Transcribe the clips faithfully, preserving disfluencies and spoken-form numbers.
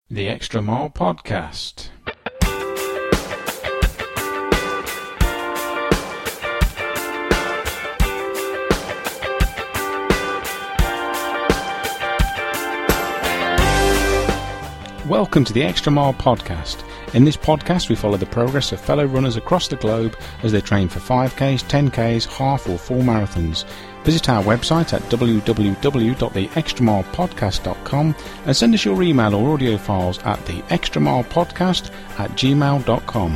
The Extra Mile Podcast. Welcome to the Extra Mile Podcast. In this podcast we follow the progress of fellow runners across the globe as they train for five Ks, ten Ks, half or full marathons. Visit our website at w w w dot the extra mile podcast dot com and send us your email or audio files at the extra mile podcast at gmail dot com.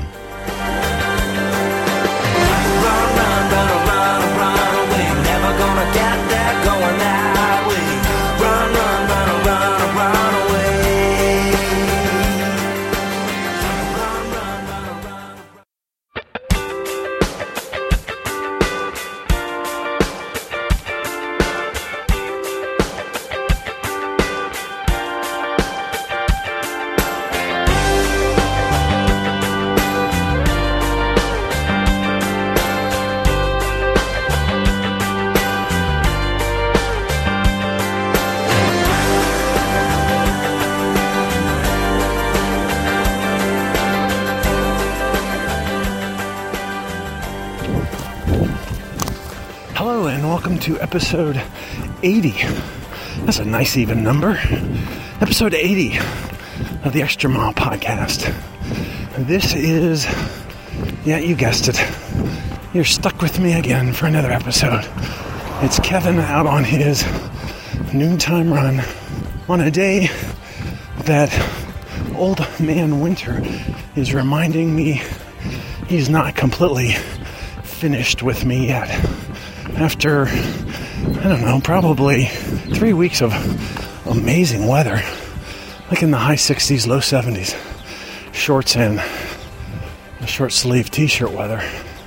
Hello and welcome to episode eighty. That's a nice even number. Episode eighty of the Extra Mile Podcast. This is, yeah, you guessed it. You're stuck with me again for another episode. It's Kevin out on his noontime run on a day that old man winter is reminding me he's not completely finished with me yet. After, I don't know, probably three weeks of amazing weather, like in the high sixties, low seventies, shorts and a short sleeve t-shirt weather,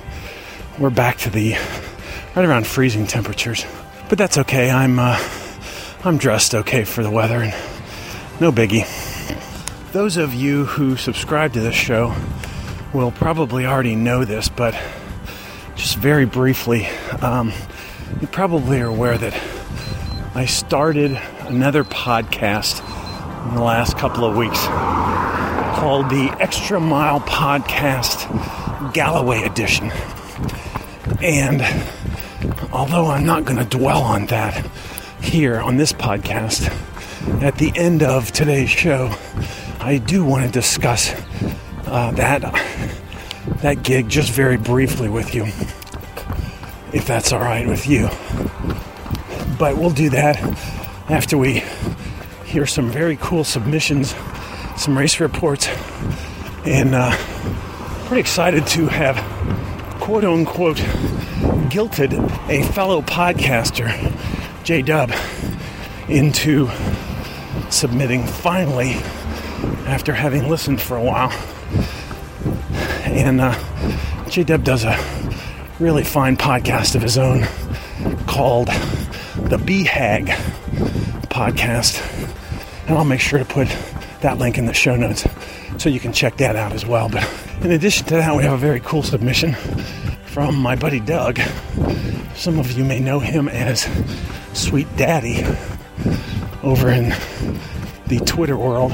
we're back to the right around freezing temperatures. But that's okay. I'm uh, I'm dressed okay for the weather, and no biggie. Those of you who subscribe to this show will probably already know this, but just very briefly, um, you probably are aware that I started another podcast in the last couple of weeks called the Extra Mile Podcast Galloway Edition. And although I'm not going to dwell on that here on this podcast, at the end of today's show, I do want to discuss uh, that that gig just very briefly with you, if that's all right with you. But we'll do that after we hear some very cool submissions, some race reports, and uh, pretty excited to have quote-unquote guilted a fellow podcaster, J-Dub, into submitting finally after having listened for a while. And uh, J-Dub does a really fine podcast of his own called the B Hag Podcast. And I'll make sure to put that link in the show notes so you can check that out as well. But in addition to that, we have a very cool submission from my buddy Doug. Some of you may know him as Sweet Daddy over in the Twitter world.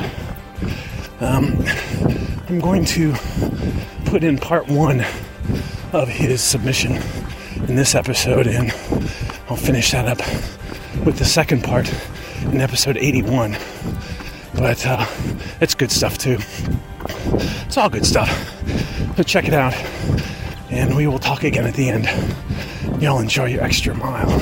Um, I'm going to put in part one of his submission in this episode, and I'll finish that up with the second part in episode eighty-one. But uh, it's good stuff too. It's all good stuff. So check it out, and we will talk again at the end. Y'all enjoy your extra mile.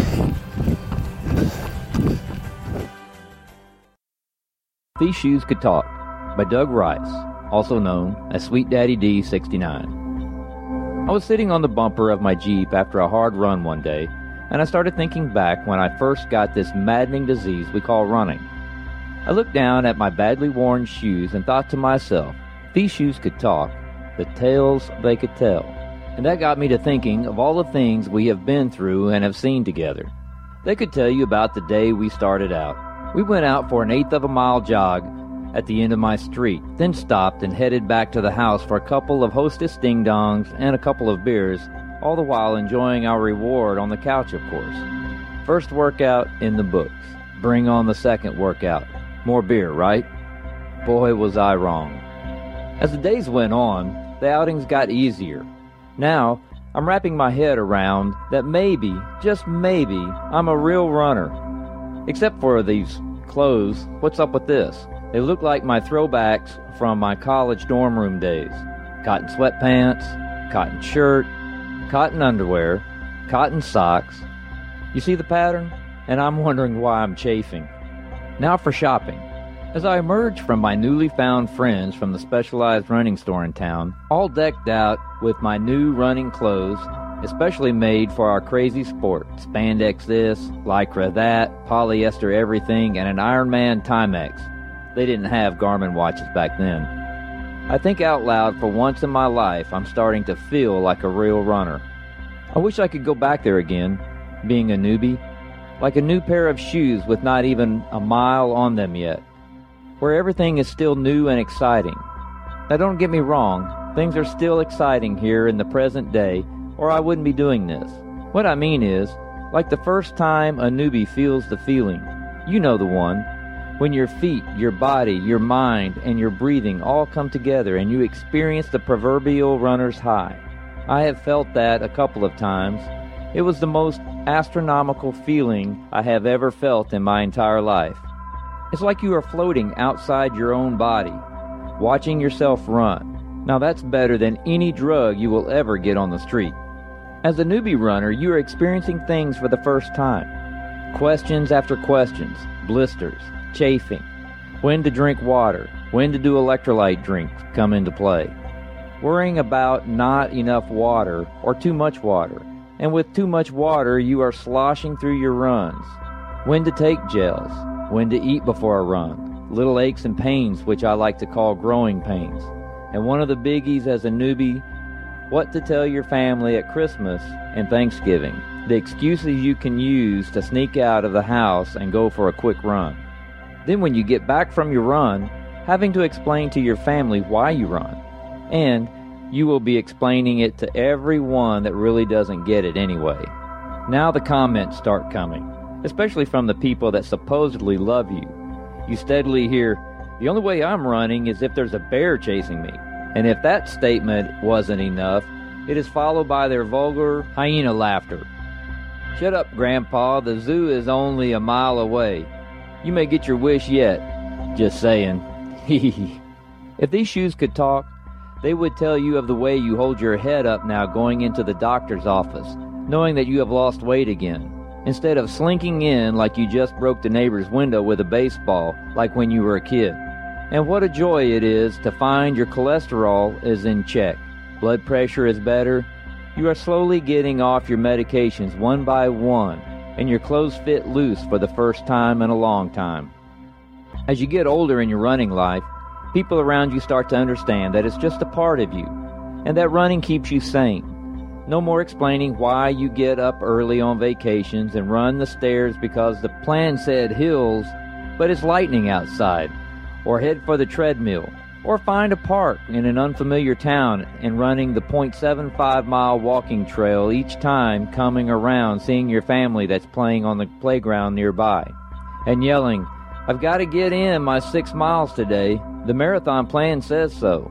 These Shoes Could Talk by Doug Rice, also known as Sweet Daddy D sixty-nine. I was sitting on the bumper of my Jeep after a hard run one day, and I started thinking back when I first got this maddening disease we call running. I looked down at my badly worn shoes and thought to myself, these shoes could talk, the tales they could tell. And that got me to thinking of all the things we have been through and have seen together. They could tell you about the day we started out. We went out for an eighth of a mile jog at the end of my street, then stopped and headed back to the house for a couple of Hostess ding-dongs and a couple of beers, all the while enjoying our reward on the couch, of course. First workout in the books. Bring on the second workout. More beer, right? Boy, was I wrong. As the days went on, the outings got easier. Now, I'm wrapping my head around that maybe, just maybe, I'm a real runner. Except for these clothes, what's up with this? They look like my throwbacks from my college dorm room days. Cotton sweatpants, cotton shirt, cotton underwear, cotton socks. You see the pattern? And I'm wondering why I'm chafing. Now for shopping. As I emerge from my newly found friends from the specialized running store in town, all decked out with my new running clothes, especially made for our crazy sport, spandex this, lycra that, polyester everything, and an Ironman Timex. They didn't have Garmin watches back then. I think out loud for once in my life I'm starting to feel like a real runner. I wish I could go back there again, being a newbie, like a new pair of shoes with not even a mile on them yet, where everything is still new and exciting. Now don't get me wrong, things are still exciting here in the present day, or I wouldn't be doing this. What I mean is, like the first time a newbie feels the feeling, you know the one, when your feet, your body, your mind, and your breathing all come together and you experience the proverbial runner's high. I have felt that a couple of times. It was the most astronomical feeling I have ever felt in my entire life. It's like you are floating outside your own body, watching yourself run. Now that's better than any drug you will ever get on the street. As a newbie runner, you are experiencing things for the first time. Questions after questions, blisters, chafing, when to drink water, when to do electrolyte drinks come into play. Worrying about not enough water or too much water. And with too much water, you are sloshing through your runs. When to take gels. When to eat before a run, little aches and pains, which I like to call growing pains. And one of the biggies as a newbie, what to tell your family at Christmas and Thanksgiving, the excuses you can use to sneak out of the house and go for a quick run. Then when you get back from your run, having to explain to your family why you run. And you will be explaining it to everyone that really doesn't get it anyway. Now the comments start coming. Especially from the people that supposedly love you. You steadily hear, the only way I'm running is if there's a bear chasing me. And if that statement wasn't enough, it is followed by their vulgar hyena laughter. Shut up, Grandpa, the zoo is only a mile away. You may get your wish yet. Just saying. If these shoes could talk, they would tell you of the way you hold your head up now going into the doctor's office, knowing that you have lost weight again. Instead of slinking in like you just broke the neighbor's window with a baseball, like when you were a kid. And what a joy it is to find your cholesterol is in check. Blood pressure is better. You are slowly getting off your medications one by one, and your clothes fit loose for the first time in a long time. As you get older in your running life, people around you start to understand that it's just a part of you, and that running keeps you sane. No more explaining why you get up early on vacations and run the stairs because the plan said hills, but it's lightning outside, or head for the treadmill, or find a park in an unfamiliar town and running the point seven five mile walking trail each time coming around seeing your family that's playing on the playground nearby, and yelling, I've got to get in my six miles today, the marathon plan says so.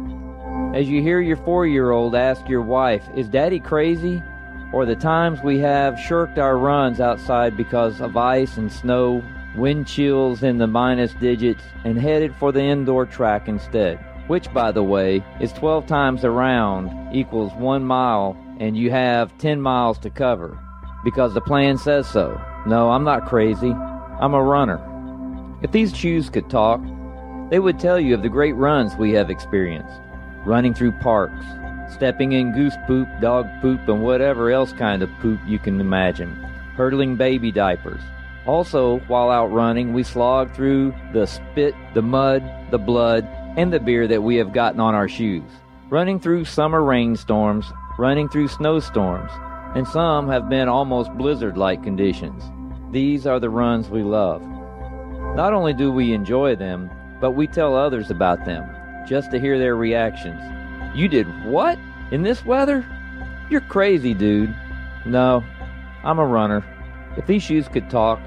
As you hear your four-year-old ask your wife, is Daddy crazy? Or the times we have shirked our runs outside because of ice and snow, wind chills in the minus digits, and headed for the indoor track instead, which, by the way, is twelve times around equals one mile, and you have ten miles to cover, because the plan says so. No, I'm not crazy. I'm a runner. If these shoes could talk, they would tell you of the great runs we have experienced. Running through parks, stepping in goose poop, dog poop, and whatever else kind of poop you can imagine. Hurdling baby diapers. Also, while out running, we slog through the spit, the mud, the blood, and the beer that we have gotten on our shoes. Running through summer rainstorms, running through snowstorms, and some have been almost blizzard-like conditions. These are the runs we love. Not only do we enjoy them, but we tell others about them, just to hear their reactions. You did what? In this weather? You're crazy, dude. No, I'm a runner. If these shoes could talk,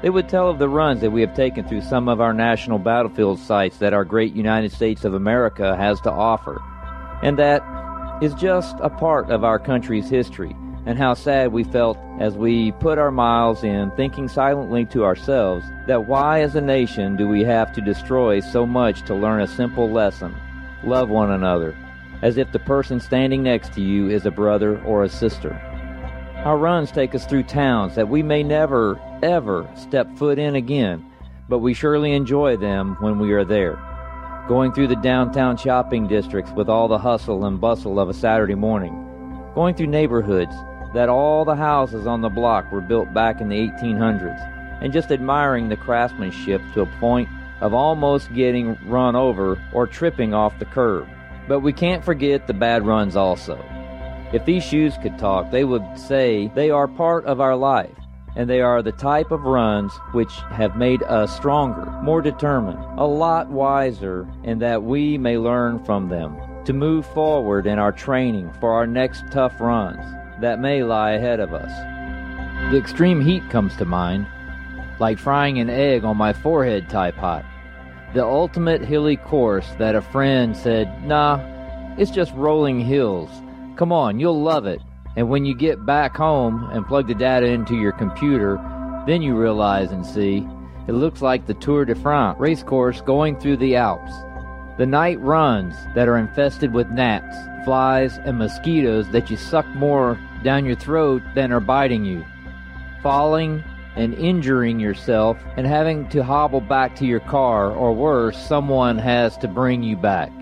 They would tell of the runs that we have taken through some of our national battlefield sites that our great United States of America has to offer, and that is just a part of our country's history, and how sad we felt as we put our miles in, thinking silently to ourselves that why as a nation do we have to destroy so much to learn a simple lesson: love one another, as if the person standing next to you is a brother or a sister. Our runs take us through towns that we may never, ever step foot in again, but we surely enjoy them when we are there. Going through the downtown shopping districts with all the hustle and bustle of a Saturday morning. Going through neighborhoods that all the houses on the block were built back in the eighteen hundreds, and just admiring the craftsmanship to a point of almost getting run over or tripping off the curb. But we can't forget the bad runs also. If these shoes could talk, they would say they are part of our life, and they are the type of runs which have made us stronger, more determined, a lot wiser, and that we may learn from them to move forward in our training for our next tough runs that may lie ahead of us. The extreme heat comes to mind, like frying an egg on my forehead type hot. The ultimate hilly course that a friend said, nah, it's just rolling hills. Come on, you'll love it. And when you get back home and plug the data into your computer, then you realize and see, it looks like the Tour de France race course going through the Alps. The night runs that are infested with gnats, flies, and mosquitoes that you suck more down your throat than are biting you. Falling and injuring yourself and having to hobble back to your car, or worse, someone has to bring you back.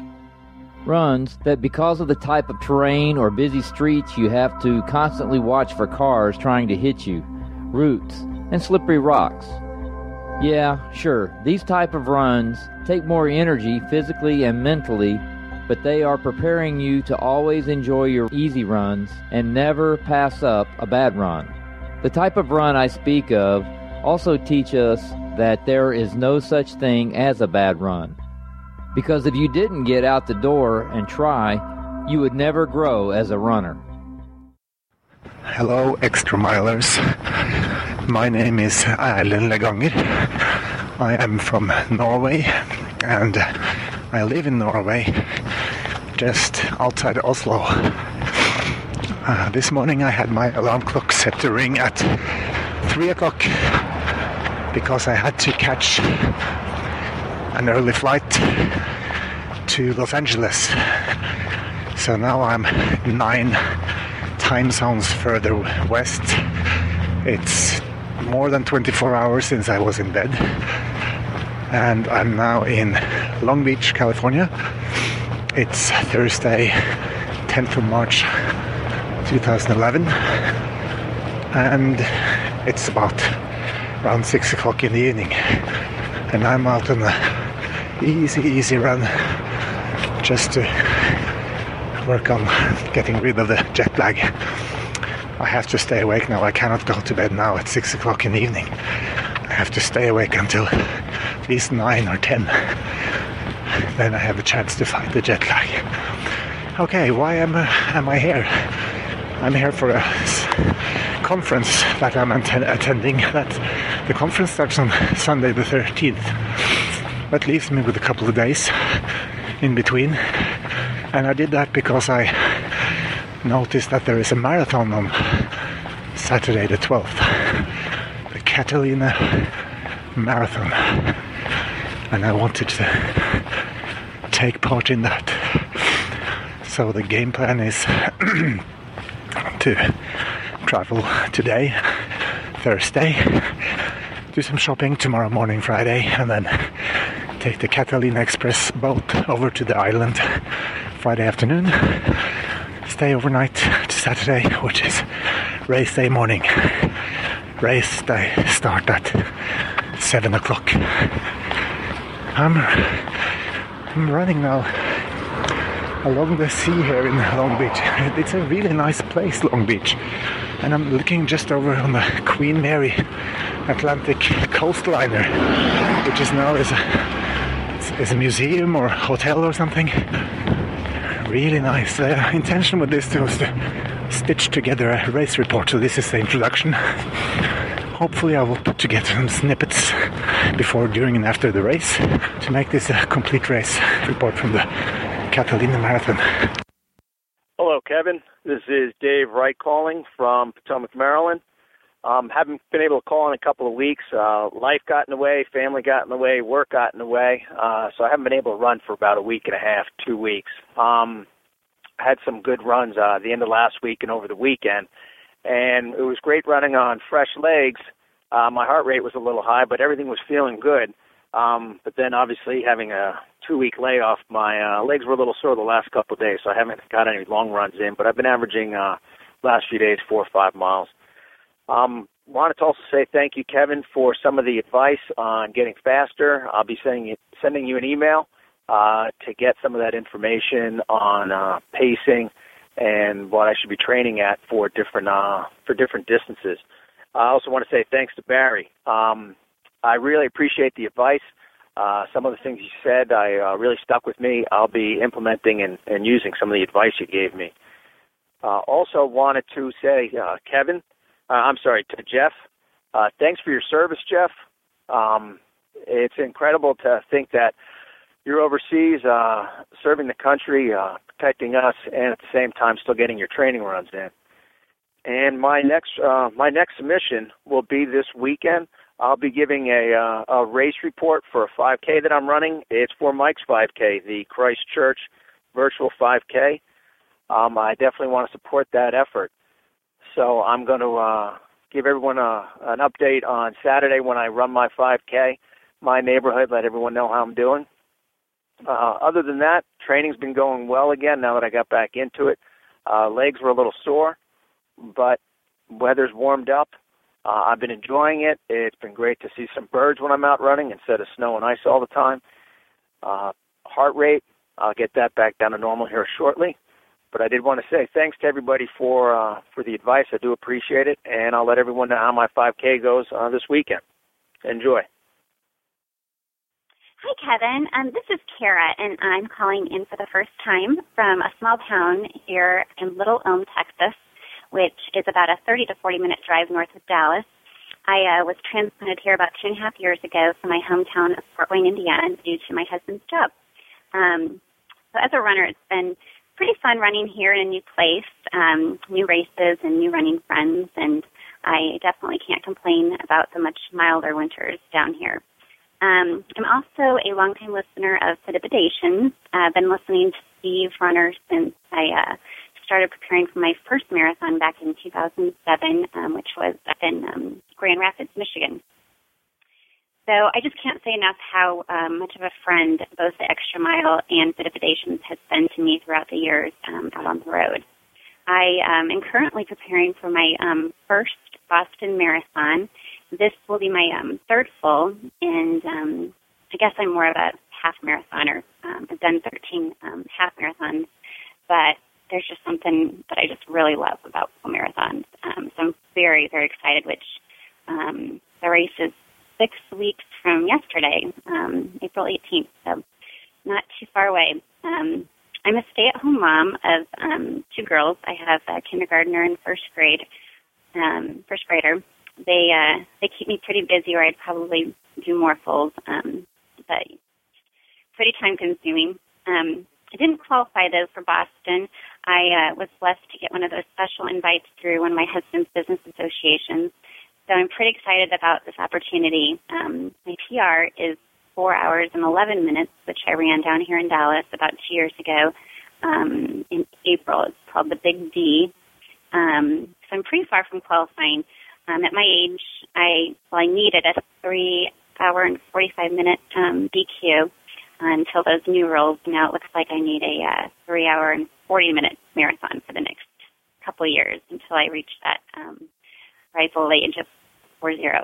Runs that because of the type of terrain or busy streets you have to constantly watch for cars trying to hit you, roots, and slippery rocks. Yeah, sure, these type of runs take more energy physically and mentally, but they are preparing you to always enjoy your easy runs and never pass up a bad run. The type of run I speak of also teach us that there is no such thing as a bad run. Because if you didn't get out the door and try, you would never grow as a runner. Hello, Extra Milers. My name is Erlend Leganger. I am from Norway, and I live in Norway, just outside Oslo. Uh, this morning I had my alarm clock set to ring at three o'clock because I had to catch an early flight to Los Angeles. So now I'm nine time zones further west. It's more than twenty-four hours since I was in bed, and I'm now in Long Beach, California. It's Thursday, tenth of March twenty eleven, and it's about around six o'clock in the evening, and I'm out on a easy easy run just to work on getting rid of the jet lag. I have to stay awake now. I cannot go to bed now at six o'clock in the evening. I have to stay awake until at least nine or ten. Then I have a chance to fight the jet lag. Okay, why am, uh, am I here? I'm here for a conference that I'm att- attending. That the conference starts on Sunday the thirteenth. That leaves me with a couple of days in between. And I did that because I noticed that there is a marathon on Saturday the twelfth. The Catalina Marathon. And I wanted to take part in that. So the game plan is to travel today, Thursday, do some shopping tomorrow morning, Friday, and then take the Catalina Express boat over to the island Friday afternoon, stay overnight to Saturday, which is race day morning. Race day start at seven o'clock. I'm, I'm running now along the sea here in Long Beach. It's a really nice place, Long Beach. And I'm looking just over on the Queen Mary Atlantic coastliner, which is now is a, is a museum or hotel or something. Really nice. The intention with this was to stitch together a race report, so this is the introduction. hopefully I will put together some snippets before, during, and after the race to make this a complete race report from the Catalina Marathon. Hello, Kevin. This is Dave Wright calling from Potomac, Maryland. Um, haven't been able to call in a couple of weeks. Uh, life got in the way, family got in the way, work got in the way, uh, so I haven't been able to run for about a week and a half, two weeks. Um, I had some good runs uh, the end of last week and over the weekend, and it was great running on fresh legs. Uh, my heart rate was a little high, but everything was feeling good. Um, but then, obviously, having a two-week layoff, my uh, legs were a little sore the last couple of days, so I haven't got any long runs in, but I've been averaging uh, last few days four or five miles. Um, wanted to also say thank you, Kevin, for some of the advice on getting faster. I'll be sending you, sending you an email uh, to get some of that information on uh, pacing and what I should be training at for different uh, for different distances. I also want to say thanks to Barry. Um, I really appreciate the advice. Uh, some of the things you said I uh, really stuck with me. I'll be implementing and, and using some of the advice you gave me. Uh, also wanted to say, uh, Kevin, Uh, I'm sorry, to Jeff. Uh, thanks for your service, Jeff. Um, it's incredible to think that you're overseas uh, serving the country, uh, protecting us, and at the same time still getting your training runs in. And my next uh, my next submission will be this weekend. I'll be giving a, uh, a race report for a five K that I'm running. It's for Mike's five K, the Christchurch Virtual five K. Um, I definitely want to support that effort. So I'm going to uh, give everyone a, an update on Saturday when I run my five K, my neighborhood, let everyone know how I'm doing. Uh, other than that, training's been going well again now that I got back into it. Uh, legs were a little sore, but weather's warmed up. Uh, I've been enjoying it. It's been great to see some birds when I'm out running instead of snow and ice all the time. Uh, heart rate, I'll get that back down to normal here shortly. But I did want to say thanks to everybody for uh, for the advice. I do appreciate it, and I'll let everyone know how my five K goes uh, this weekend. Enjoy. Hi, Kevin. Um, this is Kara, and I'm calling in for the first time from a small town here in Little Elm, Texas, which is about a thirty to forty minute drive north of Dallas. I uh, was transplanted here about two and a half years ago from my hometown of Fort Wayne, Indiana, due to my husband's job. Um, so as a runner, it's been pretty fun running here in a new place, um, new races and new running friends, and I definitely can't complain about the much milder winters down here. Um, I'm also a longtime listener of Fedipidations. I've been listening to Steve Runner since I uh, started preparing for my first marathon back in two thousand seven, um, which was up in um, Grand Rapids, Michigan. So I just can't say enough how um, much of a friend both the Extra Mile and Fedipidations has been to me throughout the years um, out on the road. I um, am currently preparing for my um, first Boston Marathon. This will be my um, third full, and um, I guess I'm more of a half marathoner. Um, I've done thirteen um, half marathons, but there's just something that I just really love about full marathons. Um, so I'm very, very excited, which um, the race is six weeks from yesterday, um, April eighteenth, so not too far away. Um, I'm a stay-at-home mom of um, two girls. I have a kindergartner and first grade, um, first grader. They uh, they keep me pretty busy, or I'd probably do more fulls, um, but pretty time-consuming. Um, I didn't qualify, though, for Boston. I uh, was blessed to get one of those special invites through one of my husband's business associations. So I'm pretty excited about this opportunity. Um, my P R is four hours and eleven minutes, which I ran down here in Dallas about two years ago um, in April. It's called the Big D. Um, so I'm pretty far from qualifying. Um, at my age, I well, I needed a three-hour and forty-five minute um, B Q uh, until those new rules. Now it looks like I need a uh, three-hour and forty minute marathon for the next couple of years until I reach that um, rival age of four zero,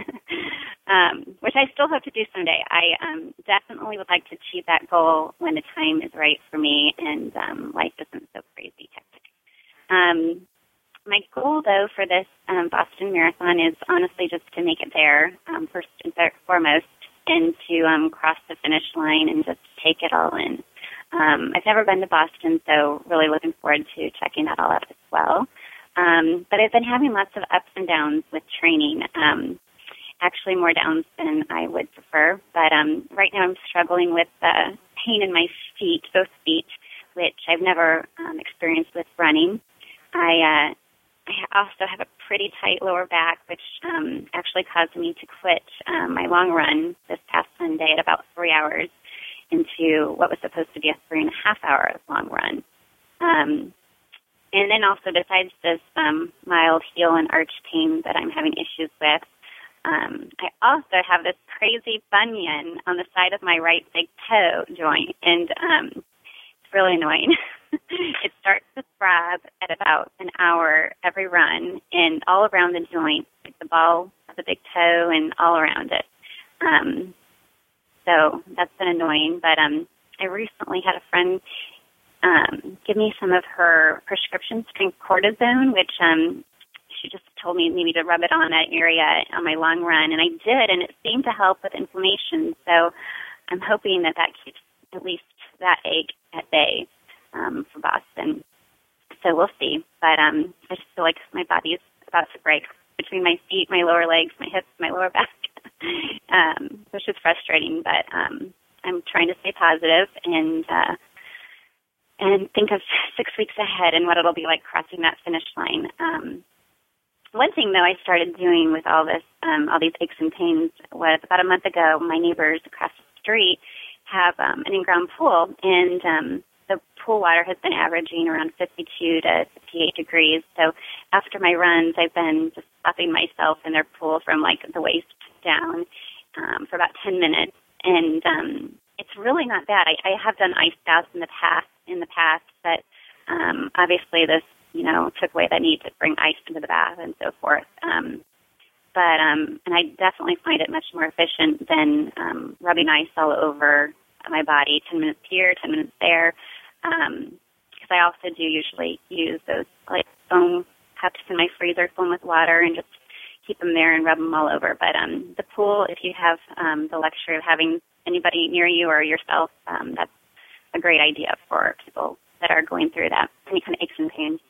um, which I still hope to do someday. I um, definitely would like to achieve that goal when the time is right for me and um, life isn't so crazy hectic. Um, my goal, though, for this um, Boston Marathon is honestly just to make it there, um, first and foremost, and to um, cross the finish line and just take it all in. Um, I've never been to Boston, so really looking forward to checking that all out as well. Um, but I've been having lots of ups and downs with training. Um, actually, more downs than I would prefer. But um, right now, I'm struggling with uh, pain in my feet, both feet, which I've never um, experienced with running. I, uh, I also have a pretty tight lower back, which um, actually caused me to quit um, my long run this past Sunday at about three hours into what was supposed to be a three and a half hour long run. Um, and then also, besides this um, mild heel and arch pain that I'm having issues with, um, I also have this crazy bunion on the side of my right big toe joint, and um, it's really annoying. It starts to throb at about an hour every run, and all around the joint, like the ball of the big toe and all around it. Um, so that's been annoying, but um, I recently had a friend um, give me some of her prescription strength cortisone, which um, she just told me maybe to rub it on that area on my long run, and I did, and it seemed to help with inflammation. So I'm hoping that that keeps at least that ache at bay um, for Boston. So we'll see. But um, I just feel like my body is about to break between my feet, my lower legs, my hips, my lower back, um, which is frustrating. But um, I'm trying to stay positive and uh, and think of six weeks ahead and what it'll be like crossing that finish line. Um, One thing, though, I started doing with all this, um, all these aches and pains was about a month ago, my neighbors across the street have um, an in-ground pool, and um, the pool water has been averaging around fifty-two to fifty-eight degrees. So after my runs, I've been just stopping myself in their pool from, like, the waist down um, for about ten minutes, and um, it's really not bad. I, I have done ice baths in the past, in the past, but um, obviously this you know, took away the need to bring ice into the bath and so forth. Um, but, um, and I definitely find it much more efficient than um, rubbing ice all over my body, ten minutes here, ten minutes there, because um, I also do usually use those, like, foam cups in my freezer, filled with water, and just keep them there and rub them all over. But um, the pool, if you have um, the luxury of having anybody near you or yourself, um, that's a great idea for people that are going through that, any kind of aches and pains.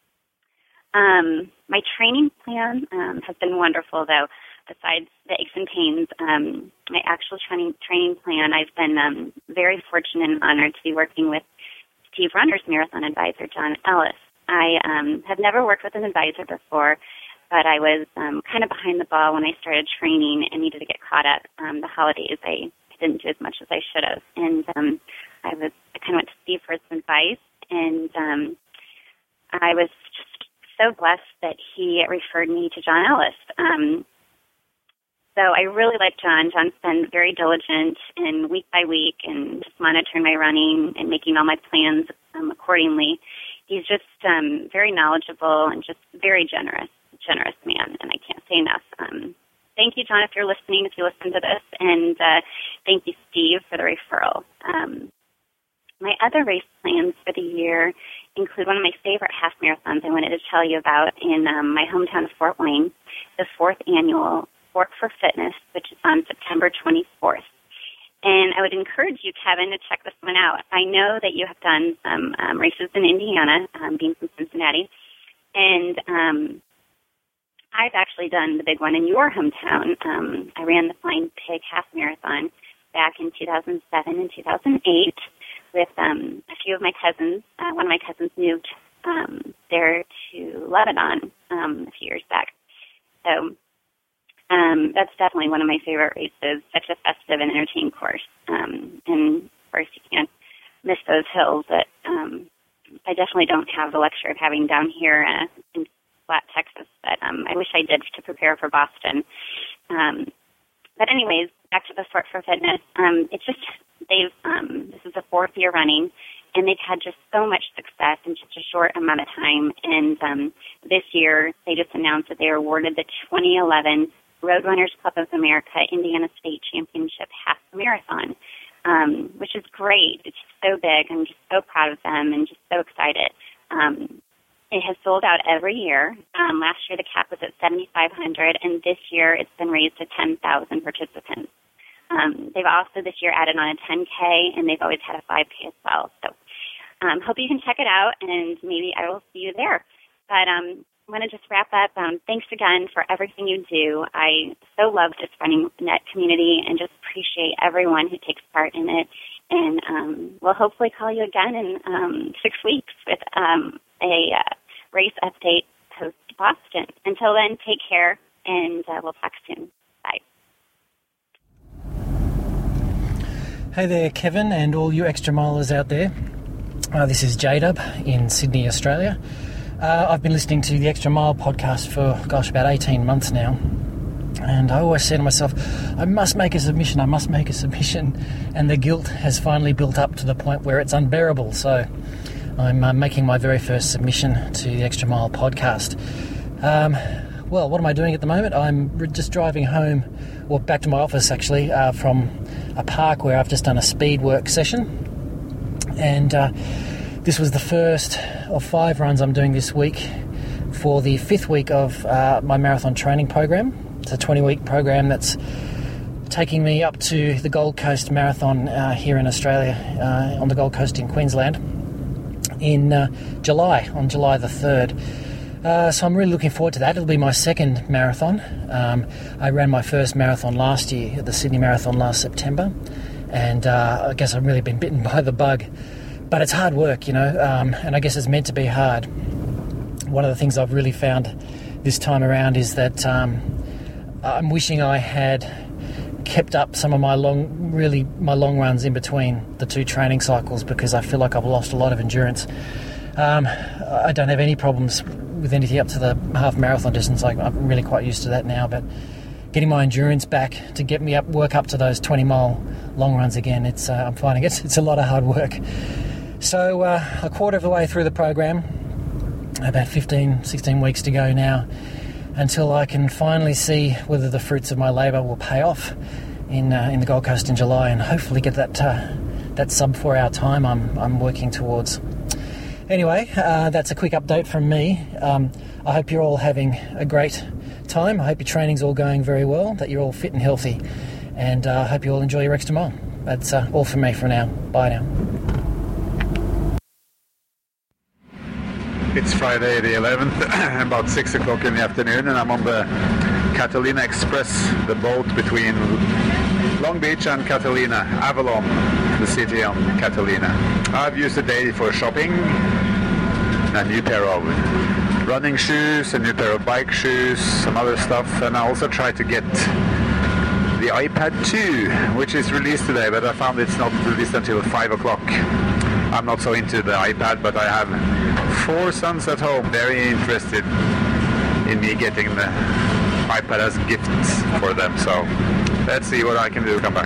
Um, my training plan um, has been wonderful, though. Besides the aches and pains, um, my actual training training plan, I've been um, very fortunate and honored to be working with Steve Runner's marathon advisor, John Ellis. I um, have never worked with an advisor before, but I was um, kind of behind the ball when I started training and needed to get caught up. Um, the holidays, I, I didn't do as much as I should have, and um, I was I kind of went to Steve for some advice, and um, I was just so blessed that he referred me to John Ellis. Um, so I really like John. John's been very diligent and week by week and just monitoring my running and making all my plans um, accordingly. He's just um, very knowledgeable and just very generous, generous man, and I can't say enough. Um, thank you, John, if you're listening, if you listen to this, and uh, thank you, Steve, for the referral. Um, My other race plans for the year include one of my favorite half marathons I wanted to tell you about in um, my hometown of Fort Wayne, the fourth annual Sport for Fitness, which is on September twenty-fourth. And I would encourage you, Kevin, to check this one out. I know that you have done some um, races in Indiana, um, being from Cincinnati, and um, I've actually done the big one in your hometown. Um, I ran the Flying Pig Half Marathon back in two thousand seven and two thousand eight. With um, a few of my cousins. Uh, one of my cousins moved um, there to Lebanon um, a few years back. So um, that's definitely one of my favorite races, such a festive and entertaining course. Um, and, of course, you can't miss those hills that um, I definitely don't have the luxury of having down here uh, in flat Texas, but um, I wish I did to prepare for Boston. Um, but anyways, back to the Sport for Fitness. Um, it's just... They've um, this is the fourth year running, and they've had just so much success in just a short amount of time. And um, this year, they just announced that they were awarded the twenty eleven Roadrunners Club of America Indiana State Championship Half Marathon, um, which is great. It's so big. I'm just so proud of them and just so excited. Um, it has sold out every year. Um, last year, the cap was at seventy-five hundred, and this year it's been raised to ten thousand participants. Um, they've also this year added on a ten K, and they've always had a five K as well. So um, hope you can check it out, and maybe I will see you there. But um, I want to just wrap up. Um, thanks again for everything you do. I so love this running net community and just appreciate everyone who takes part in it. And um, we'll hopefully call you again in um, six weeks with um, a uh, race update post Boston. Until then, take care, and uh, we'll talk soon. Bye. Hey there, Kevin, and all you extra milers out there. Uh, this is J-Dub in Sydney, Australia. Uh, I've been listening to the Extra Mile podcast for, gosh, about eighteen months now. And I always say to myself, I must make a submission, I must make a submission. And the guilt has finally built up to the point where it's unbearable. So I'm uh, making my very first submission to the Extra Mile podcast. Um, well, what am I doing at the moment? I'm just driving home, or back to my office actually, uh, from a park where I've just done a speed work session. And uh, this was the first of five runs I'm doing this week for the fifth week of uh, my marathon training program. It's a twenty-week program that's taking me up to the Gold Coast Marathon uh, here in Australia, uh, on the Gold Coast in Queensland, in uh, July, on July the third. Uh, so I'm really looking forward to that. It'll be my second marathon. Um, I ran my first marathon last year, at the Sydney Marathon last September, and uh, I guess I've really been bitten by the bug. But it's hard work, you know, um, and I guess it's meant to be hard. One of the things I've really found this time around is that um, I'm wishing I had kept up some of my long, really my long runs in between the two training cycles, because I feel like I've lost a lot of endurance. Um, I don't have any problems with anything up to the half marathon distance. Like, I'm really quite used to that now, but getting my endurance back to get me up, work up to those twenty mile long runs again, it's uh, I'm finding it's, it's a lot of hard work. So uh, a quarter of the way through the program, about fifteen, sixteen weeks to go now, until I can finally see whether the fruits of my labour will pay off in uh, in the Gold Coast in July, and hopefully get that uh, that sub four hour time I'm I'm working towards. Anyway, uh, that's a quick update from me. Um, I hope you're all having a great time. I hope your training's all going very well, that you're all fit and healthy, and I uh, hope you all enjoy your extra mile. That's uh, all from me for now. Bye now. It's Friday the eleventh, about six o'clock in the afternoon, and I'm on the Catalina Express, the boat between Long Beach and Catalina, Avalon, the city on Catalina. I've used the day for shopping, a new pair of running shoes, a new pair of bike shoes, some other stuff, and I also tried to get the iPad two, which is released today, but I found it's not released until five o'clock. I'm not so into the iPad, but I have four sons at home very interested in me getting the iPad as gifts for them. So let's see what I can do to come back.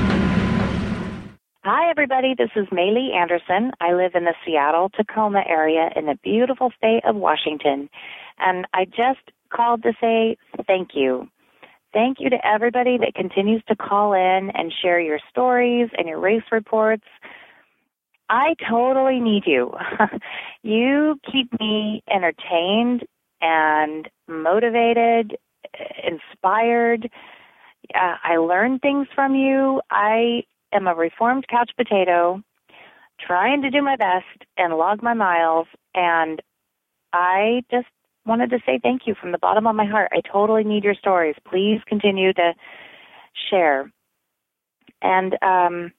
Hi, everybody. This is Maylee Anderson. I live in the Seattle-Tacoma area in the beautiful state of Washington. And I just called to say thank you. Thank you to everybody that continues to call in and share your stories and your race reports. I totally need you. You keep me entertained and motivated, inspired. Uh, I learn things from you. I am a reformed couch potato trying to do my best and log my miles, and I just wanted to say thank you from the bottom of my heart. I totally need your stories. Please continue to share. And um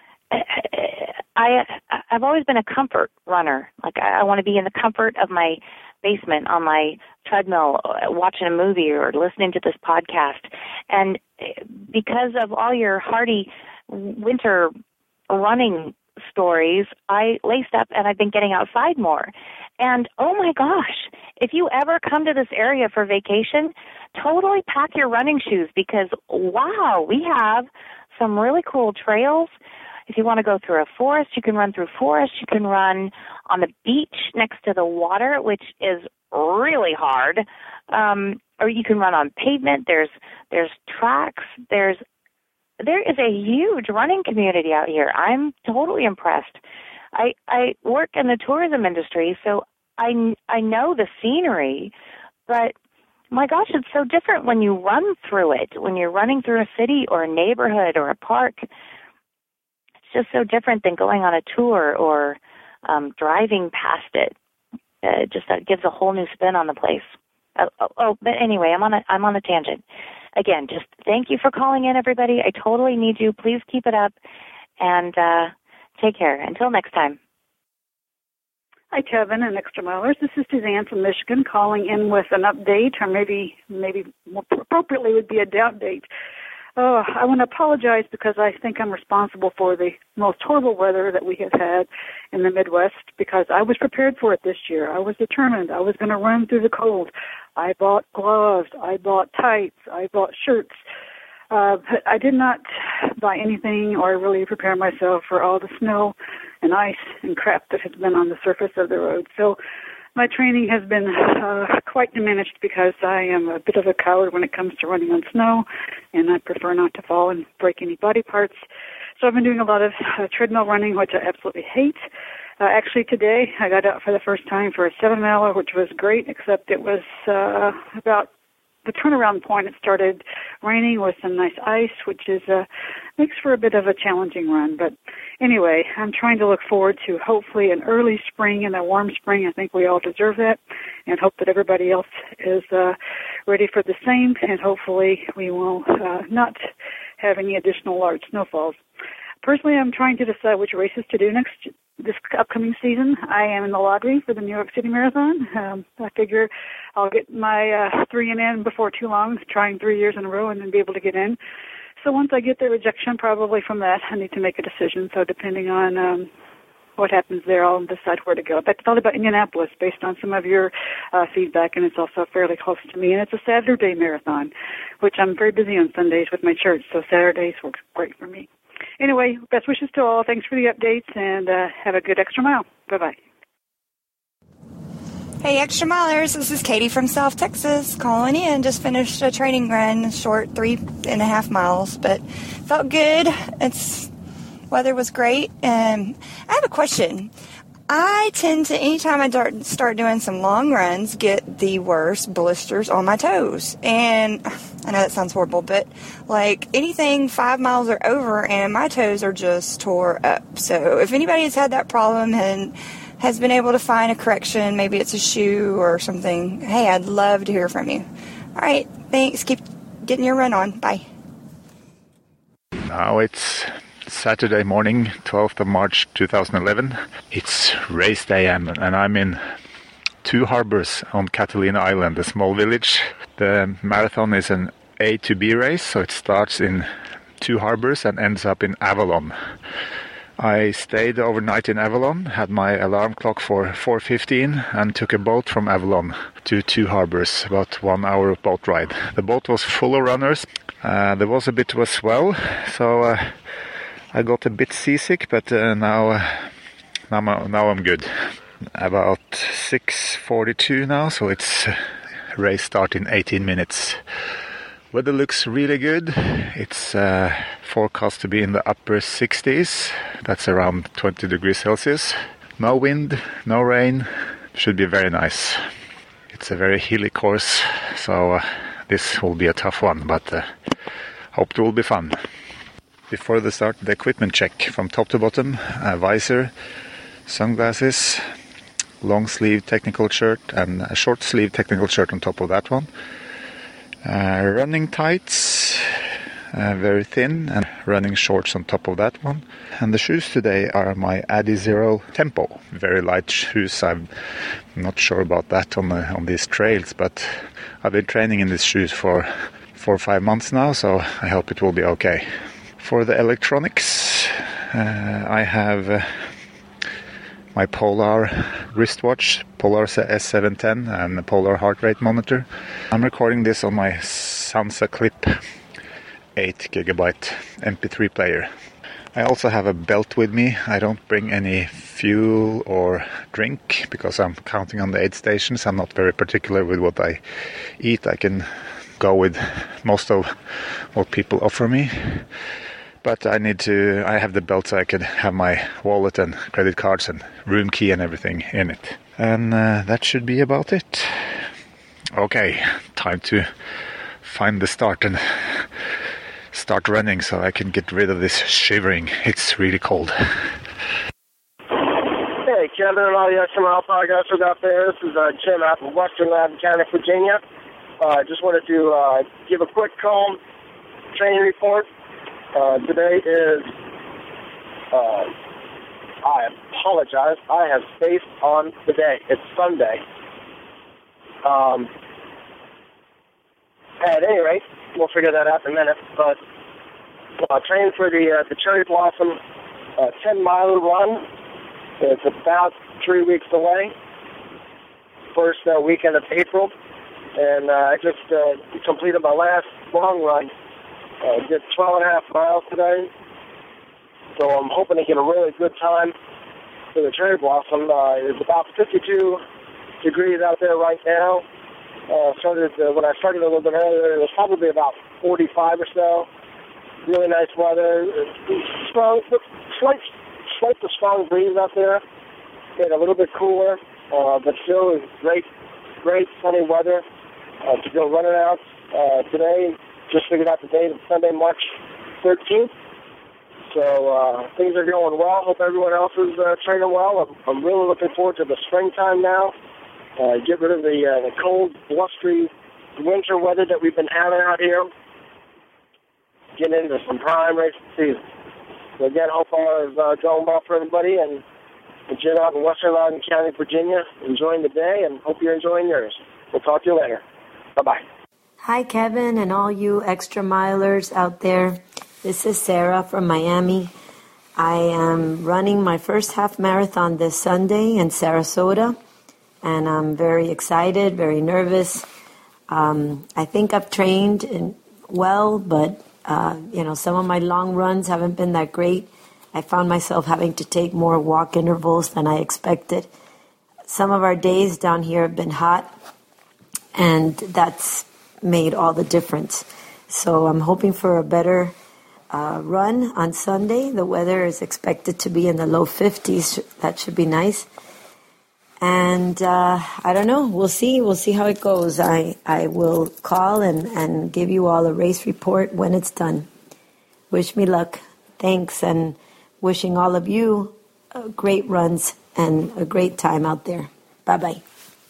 I, I've always been a comfort runner. Like, I, I want to be in the comfort of my basement on my treadmill, watching a movie or listening to this podcast. And because of all your hardy winter running stories, I laced up and I've been getting outside more. And, oh, my gosh, if you ever come to this area for vacation, totally pack your running shoes because, wow, we have some really cool trails. If you want to go through a forest, you can run through forest. You can run on the beach next to the water, which is really hard. Um, or you can run on pavement. There's there's tracks. There's there is a huge running community out here. I'm totally impressed. I I work in the tourism industry, so I I know the scenery, but my gosh, it's so different when you run through it. When you're running through a city or a neighborhood or a park. Just so different than going on a tour or um, driving past it. uh, just that gives a whole new spin on the place. Oh, oh, oh, but anyway, I'm on a I'm on a tangent. Again, just thank you for calling in, everybody. I totally need you. Please keep it up, and uh, take care. Until next time. Hi, Kevin and Extra Milers. This is Suzanne from Michigan calling in with an update, or maybe maybe more appropriately would be a downdate. Oh, I want to apologize because I think I'm responsible for the most horrible weather that we have had in the Midwest, because I was prepared for it this year. I was determined. I was going to run through the cold. I bought gloves. I bought tights. I bought shirts. Uh, but I did not buy anything or really prepare myself for all the snow and ice and crap that has been on the surface of the road. So my training has been uh, quite diminished because I am a bit of a coward when it comes to running on snow, and I prefer not to fall and break any body parts. So I've been doing a lot of uh, treadmill running, which I absolutely hate. Uh, actually, today I got out for the first time for a seven-miler, which was great, except it was uh, about the turnaround point. It started raining with some nice ice, which is uh, makes for a bit of a challenging run. But anyway, I'm trying to look forward to hopefully an early spring and a warm spring. I think we all deserve that, and hope that everybody else is uh, ready for the same, and hopefully we will uh, not have any additional large snowfalls. Personally, I'm trying to decide which races to do next this upcoming season. I am in the lottery for the New York City Marathon. Um, I figure I'll get my uh, three in in before too long, trying three years in a row and then be able to get in. So once I get the rejection, probably from that, I need to make a decision. So depending on um, what happens there, I'll decide where to go. In fact, I thought about Indianapolis based on some of your uh, feedback, and it's also fairly close to me. And it's a Saturday marathon, which I'm very busy on Sundays with my church, so Saturdays work great for me. Anyway, best wishes to all. Thanks for the updates, and uh, have a good extra mile. Bye-bye. Hey, Extra Milers. This is Katie from South Texas calling in. Just finished a training run, short three and a half miles, but felt good. It's weather was great. And I have a question. I tend to, anytime I start doing some long runs, get the worst blisters on my toes. And I know that sounds horrible, but like anything five miles or over and my toes are just tore up. So if anybody has had that problem and has been able to find a correction, maybe it's a shoe or something, hey, I'd love to hear from you. All right, thanks. Keep getting your run on. Bye. Now it's Saturday morning, twelfth of March two thousand eleven. It's race day, and I'm in Two Harbors on Catalina Island, a small village. The marathon is an A to B race, so it starts in Two Harbors and ends up in Avalon. I stayed overnight in Avalon, had my alarm clock for four fifteen, and took a boat from Avalon to Two Harbors, about one hour boat ride. The boat was full of runners. Uh, there was a bit of a swell, so uh, I got a bit seasick, but uh, now, uh, now, now I'm good. About six forty-two now, so it's uh, race start in eighteen minutes. Weather looks really good. It's uh, forecast to be in the upper sixties. That's around twenty degrees Celsius. No wind, no rain. Should be very nice. It's a very hilly course, so uh, this will be a tough one, but uh, hope it will be fun. Before the start, the equipment check from top to bottom. A visor, sunglasses, long sleeve technical shirt, and a short sleeve technical shirt on top of that one. Uh, running tights, uh, very thin, and running shorts on top of that one. And the shoes today are my Adizero Tempo. Very light shoes. I'm not sure about that on the, on these trails, but I've been training in these shoes for four or five months now, so I hope it will be okay. For the electronics, uh, I have uh, my Polar wristwatch, Polar S seven ten, and a Polar heart rate monitor. I'm recording this on my Sansa Clip eight gigabyte M P three player. I also have a belt with me. I don't bring any fuel or drink because I'm counting on the aid stations. I'm not very particular with what I eat. I can go with most of what people offer me. But I need to, I have the belt so I can have my wallet and credit cards and room key and everything in it. And uh, that should be about it. Okay, time to find the start and start running so I can get rid of this shivering. It's really cold. Hey, Kevin and all the Extra Mile podcasters out there. This is uh, Jim out of Western Loudoun County, Virginia. I uh, just wanted to uh, give a quick call training report. Uh, today is, uh, I apologize, I have spaced on the day. It's Sunday. Um, at any rate, we'll figure that out in a minute. But uh, training for the uh, the Cherry Blossom uh, ten mile run. It's about three weeks away. First uh, weekend of April, and uh, I just uh, completed my last long run. Uh, did twelve and a half miles today, so I'm hoping to get a really good time for the Cherry Blossom. Uh, it's about fifty-two degrees out there right now. Uh, started uh, when I started a little bit earlier, it was probably about forty-five or so. Really nice weather. Strong, slight, slight to strong breeze out there. Made it a little bit cooler, uh, but still great, great sunny weather uh, to go running out uh, today. Just figured out the date of Sunday, March thirteenth. So uh, things are going well. Hope everyone else is uh, training well. I'm, I'm really looking forward to the springtime now. Uh, get rid of the, uh, the cold, blustery winter weather that we've been having out here. Get into some prime racing season. So again, hope all is uh, going well for everybody. And Jim out in Western Loudoun County, Virginia, enjoying the day, and hope you're enjoying yours. We'll talk to you later. Bye-bye. Hi, Kevin, and all you extra milers out there. This is Sarah from Miami. I am running my first half marathon this Sunday in Sarasota, and I'm very excited, very nervous. Um, I think I've trained in, well, but uh, you know, some of my long runs haven't been that great. I found myself having to take more walk intervals than I expected. Some of our days down here have been hot, and that's made all the difference. So I'm hoping for a better uh, run on Sunday. The weather is expected to be in the low fifties. That should be nice. And uh, I don't know. We'll see. We'll see how it goes. I, I will call and, and give you all a race report when it's done. Wish me luck. Thanks, and wishing all of you uh, great runs and a great time out there. Bye-bye.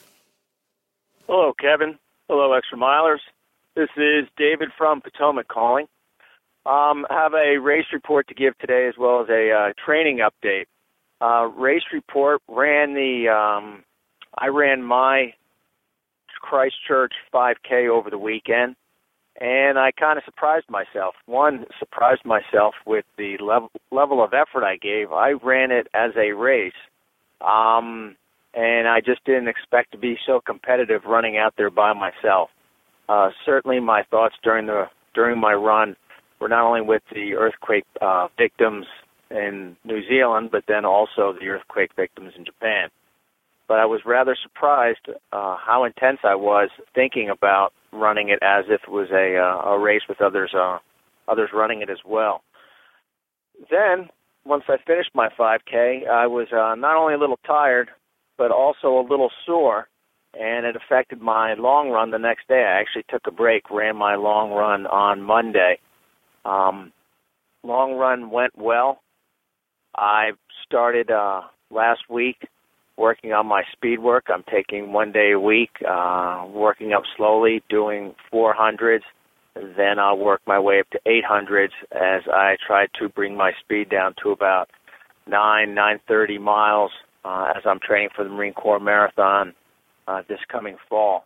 Hello, Kevin. Hello, Extra Milers. This is David from Potomac calling. Um, I have a race report to give today as well as a uh, training update. Uh, race report, ran the, um, I ran my Christchurch five K over the weekend, and I kind of surprised myself. One, surprised myself with the level, level of effort I gave. I ran it as a race, um, and I just didn't expect to be so competitive running out there by myself. Uh, certainly my thoughts during the during my run were not only with the earthquake uh, victims in New Zealand, but then also the earthquake victims in Japan. But I was rather surprised uh, how intense I was thinking about running it as if it was a, uh, a race with others uh, others running it as well. Then, once I finished my five K, I was uh, not only a little tired, but also a little sore, and it affected my long run the next day. I actually took a break, ran my long run on Monday. Um, long run went well. I started uh, last week working on my speed work. I'm taking one day a week, uh, working up slowly, doing four hundreds. Then I'll work my way up to eight hundreds as I try to bring my speed down to about nine, nine thirty miles uh, as I'm training for the Marine Corps Marathon uh, this coming fall.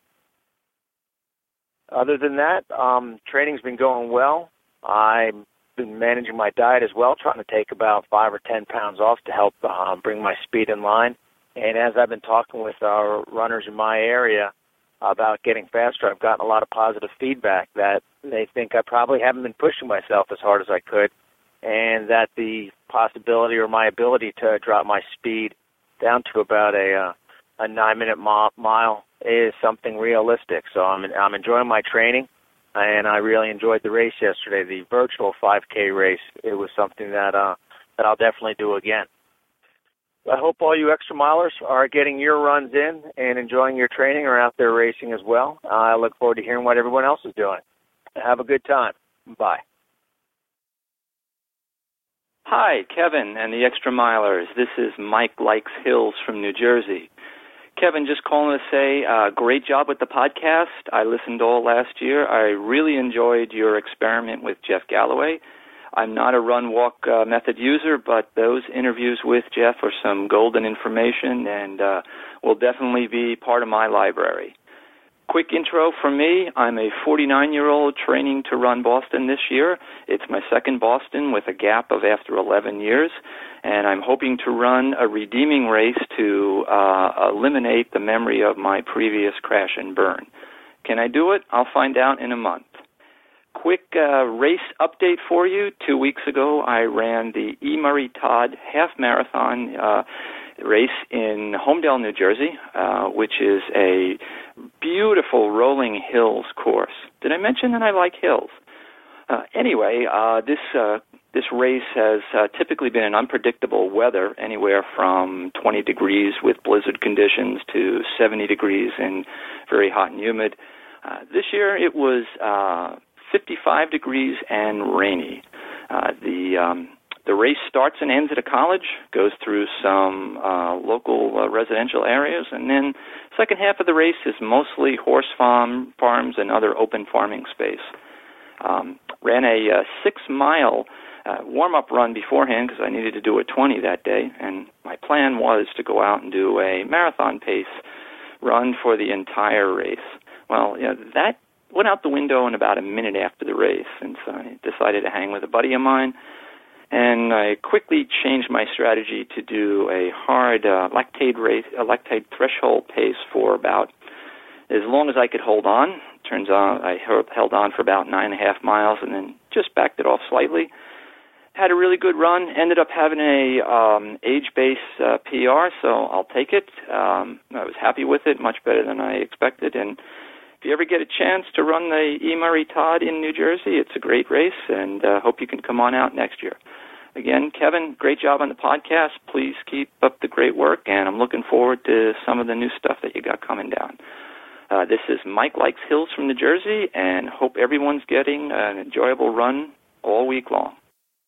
Other than that, um, training's been going well. I've been managing my diet as well, trying to take about five or ten pounds off to help uh, bring my speed in line. And as I've been talking with our runners in my area about getting faster, I've gotten a lot of positive feedback that they think I probably haven't been pushing myself as hard as I could, and that the possibility or my ability to drop my speed down to about a uh, a nine-minute mile is something realistic. So I'm I'm enjoying my training, and I really enjoyed the race yesterday, the virtual five K race. It was something that uh, that I'll definitely do again. I hope all you extra milers are getting your runs in and enjoying your training or out there racing as well. I look forward to hearing what everyone else is doing. Have a good time. Bye. Hi, Kevin and the Extra Milers. This is Mike Likes Hills from New Jersey. Kevin, just calling to say, uh, great job with the podcast. I listened all last year. I really enjoyed your experiment with Jeff Galloway. I'm not a run-walk uh, method user, but those interviews with Jeff are some golden information and uh, will definitely be part of my library. Quick intro from me. I'm a forty-nine-year-old training to run Boston this year. It's my second Boston with a gap of after eleven years, and I'm hoping to run a redeeming race to uh, eliminate the memory of my previous crash and burn. Can I do it? I'll find out in a month. Quick uh, race update for you. Two weeks ago, I ran the E. Murray Todd Half Marathon uh, race in Homedale, New Jersey, uh, which is a beautiful rolling hills course. Did I mention that I like hills? Uh, anyway, uh, this uh, this race has uh, typically been in unpredictable weather, anywhere from twenty degrees with blizzard conditions to seventy degrees and very hot and humid. Uh, this year it was uh, fifty-five degrees and rainy. Uh, the um, The race starts and ends at a college, goes through some uh, local uh, residential areas, and then the second half of the race is mostly horse farm farms and other open farming space. Um, ran a uh, six-mile uh, warm-up run beforehand because I needed to do a twenty that day, and my plan was to go out and do a marathon pace run for the entire race. Well, you know, that went out the window in about a minute after the race, and so I decided to hang with a buddy of mine. And I quickly changed my strategy to do a hard uh, lactate race, a lactate threshold pace for about as long as I could hold on. Turns out I held on for about nine and a half miles and then just backed it off slightly. Had a really good run. Ended up having a um, age-based uh, P R, so I'll take it. Um, I was happy with it, much better than I expected. And if you ever get a chance to run the E. Murray Todd in New Jersey, it's a great race, and uh, hope you can come on out next year. Again, Kevin, great job on the podcast. Please keep up the great work, and I'm looking forward to some of the new stuff that you got coming down. Uh, this is Mike Likes Hills from New Jersey, and hope everyone's getting an enjoyable run all week long.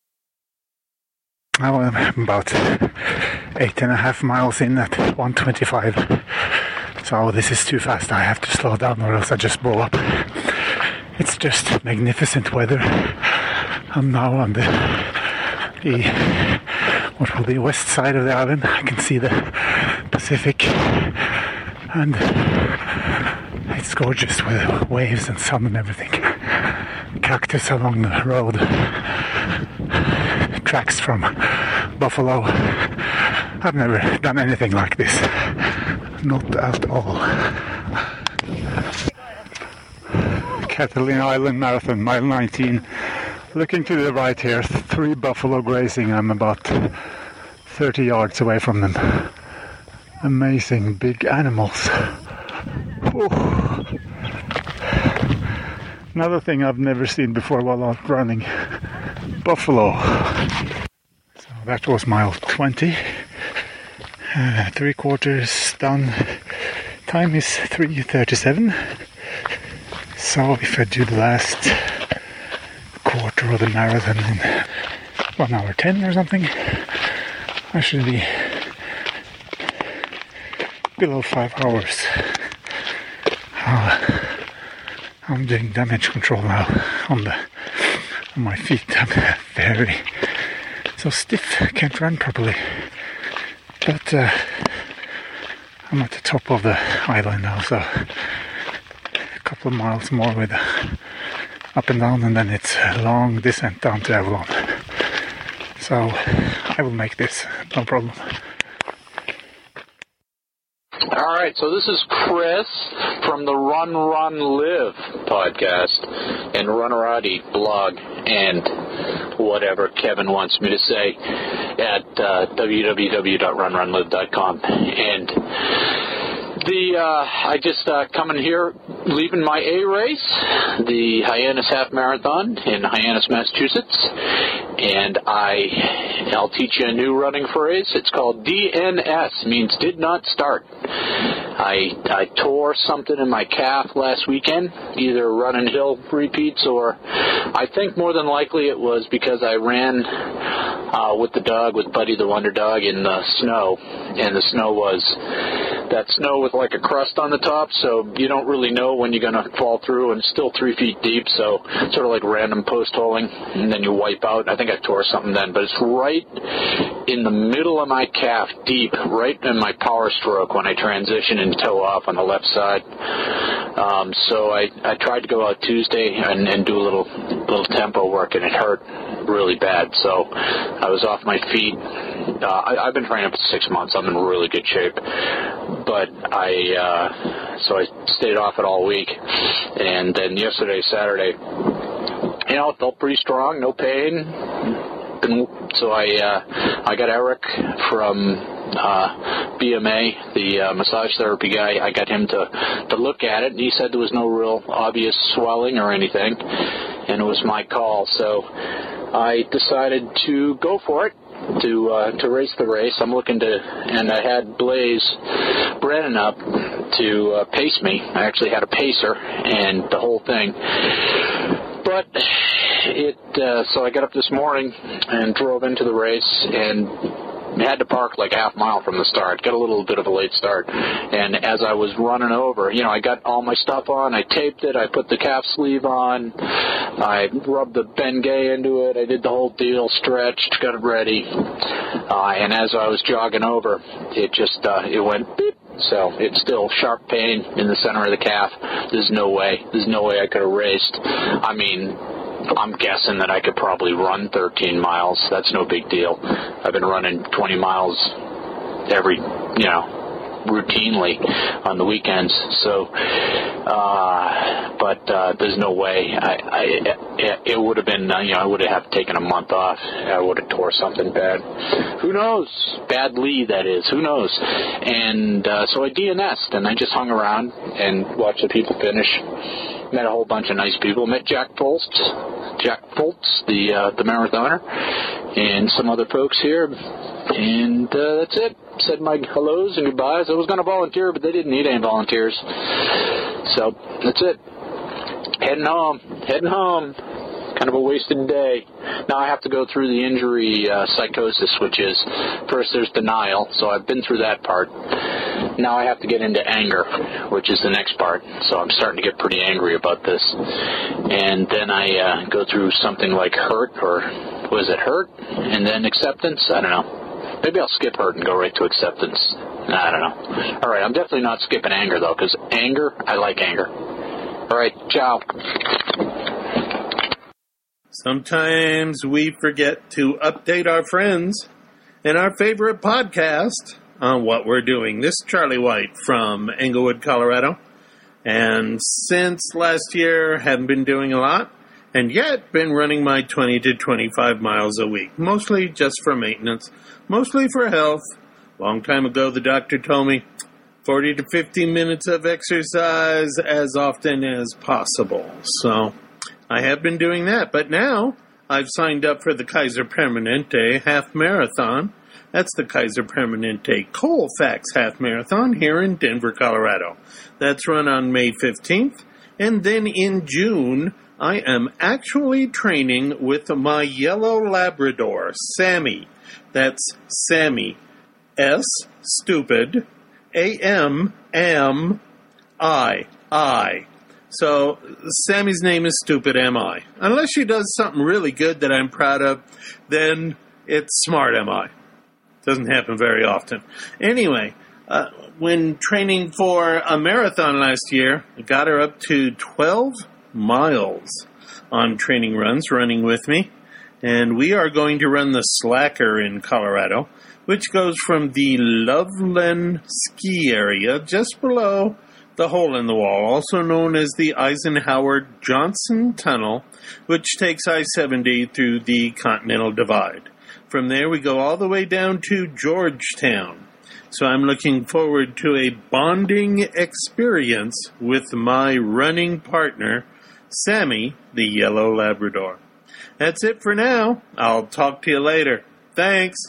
Well, I'm about eight and a half miles in at one twenty-five. So this is too fast. I have to slow down or else I just blow up. It's just magnificent weather. I'm now on the, the what will be west side of the island. I can see the Pacific, and it's gorgeous with waves and sun and everything. Cactus along the road, tracks from buffalo. I've never done anything like this. Not at all. Catalina Island Marathon, mile nineteen. Looking to the right here, three buffalo grazing. I'm about thirty yards away from them. Amazing big animals. Oh. Another thing I've never seen before while out running. Buffalo. So that was mile twenty. Uh, three quarters done. Time is three thirty-seven. So if I do the last quarter of the marathon in one hour ten or something, I should be below five hours. Uh, I'm doing damage control now on the on my feet. I'm very so stiff, can't run properly. But uh, I'm at the top of the island now, so a couple of miles more with up and down, and then it's a long descent down to Avalon. So I will make this, no problem. All right, so this is Chris from the Run, Run, Live podcast and Runnerati blog and whatever Kevin wants me to say at uh, w w w dot run run live dot com. And the uh, I just uh, coming here, leaving my A race, the Hyannis Half Marathon in Hyannis, Massachusetts, and I I'll teach you a new running phrase. It's called D N S, means did not start. I I tore something in my calf last weekend, either running hill repeats or I think more than likely it was because I ran uh, with the dog, with Buddy the Wonder Dog, in the snow. And the snow was that snow with like a crust on the top, so you don't really know when you're going to fall through, and it's still three feet deep, so sort of like random post holing, and then you wipe out. I think I tore something then, but it's right in the middle of my calf, deep, right in my power stroke when I transition and toe off on the left side. Um, so I, I tried to go out Tuesday and, and do a little little tempo work, and it hurt really bad. So I was off my feet. Uh, I, I've been training for six months. I'm in really good shape. But I, uh, so I stayed off it all week. And then yesterday, Saturday, you know, it felt pretty strong, no pain. And so I, uh, I got Eric from uh, B M A, the uh, massage therapy guy. I got him to, to look at it, and he said there was no real obvious swelling or anything, and it was my call. So I decided to go for it, to uh, to race the race. I'm looking to, and I had Blaze Brennan up to uh, pace me. I actually had a pacer and the whole thing. But it, uh, so I got up this morning and drove into the race and had to park like a half mile from the start. Got a little bit of a late start. And as I was running over, you know, I got all my stuff on. I taped it. I put the calf sleeve on. I rubbed the Bengay into it. I did the whole deal, stretched, got it ready. Uh, and as I was jogging over, it just, uh, it went beep. So it's still sharp pain in the center of the calf. There's no way. There's no way I could have raced. I mean, I'm guessing that I could probably run thirteen miles. That's no big deal. I've been running twenty miles every, you know, routinely on the weekends. So, uh, but uh, there's no way. I, I it, it would have been, uh, you know, I would have taken a month off. I would have tore something bad. Who knows? Badly, that is. Who knows? And uh, so I D N S'd, and I just hung around and watched the people finish. Met a whole bunch of nice people. Met Jack Foltz, Jack Foltz, the uh, the marathoner, and some other folks here. And uh, that's it. Said my hellos and goodbyes. I was going to volunteer, but they didn't need any volunteers. So that's it. Heading home. Heading home. Kind of a wasted day. Now I have to go through the injury uh, psychosis, which is, first there's denial, so I've been through that part. Now I have to get into anger, which is the next part. So I'm starting to get pretty angry about this. And then I uh, go through something like hurt, or was it hurt? And then acceptance? I don't know. Maybe I'll skip hurt and go right to acceptance. I don't know. All right, I'm definitely not skipping anger, though, because anger, I like anger. All right, ciao. Sometimes we forget to update our friends and our favorite podcast on what we're doing. This is Charlie White from Englewood, Colorado. And since last year, haven't been doing a lot, and yet been running my twenty to twenty-five miles a week. Mostly just for maintenance, mostly for health. Long time ago, the doctor told me forty to fifty minutes of exercise as often as possible. So I have been doing that, but now I've signed up for the Kaiser Permanente Half Marathon. That's the Kaiser Permanente Colfax Half Marathon here in Denver, Colorado. That's run on May fifteenth. And then in June, I am actually training with my yellow Labrador, Sammy. That's Sammy. S, stupid. A, M, am, I, I. So, Sammy's name is Stupid Am I. Unless she does something really good that I'm proud of, then it's Smart Am I. Doesn't happen very often. Anyway, uh, when training for a marathon last year, I got her up to twelve miles on training runs, running with me. And we are going to run the Slacker in Colorado, which goes from the Loveland ski area just below the Hole in the Wall, also known as the Eisenhower Johnson Tunnel, which takes I seventy through the Continental Divide. From there, we go all the way down to Georgetown. So I'm looking forward to a bonding experience with my running partner, Sammy, the Yellow Labrador. That's it for now. I'll talk to you later. Thanks.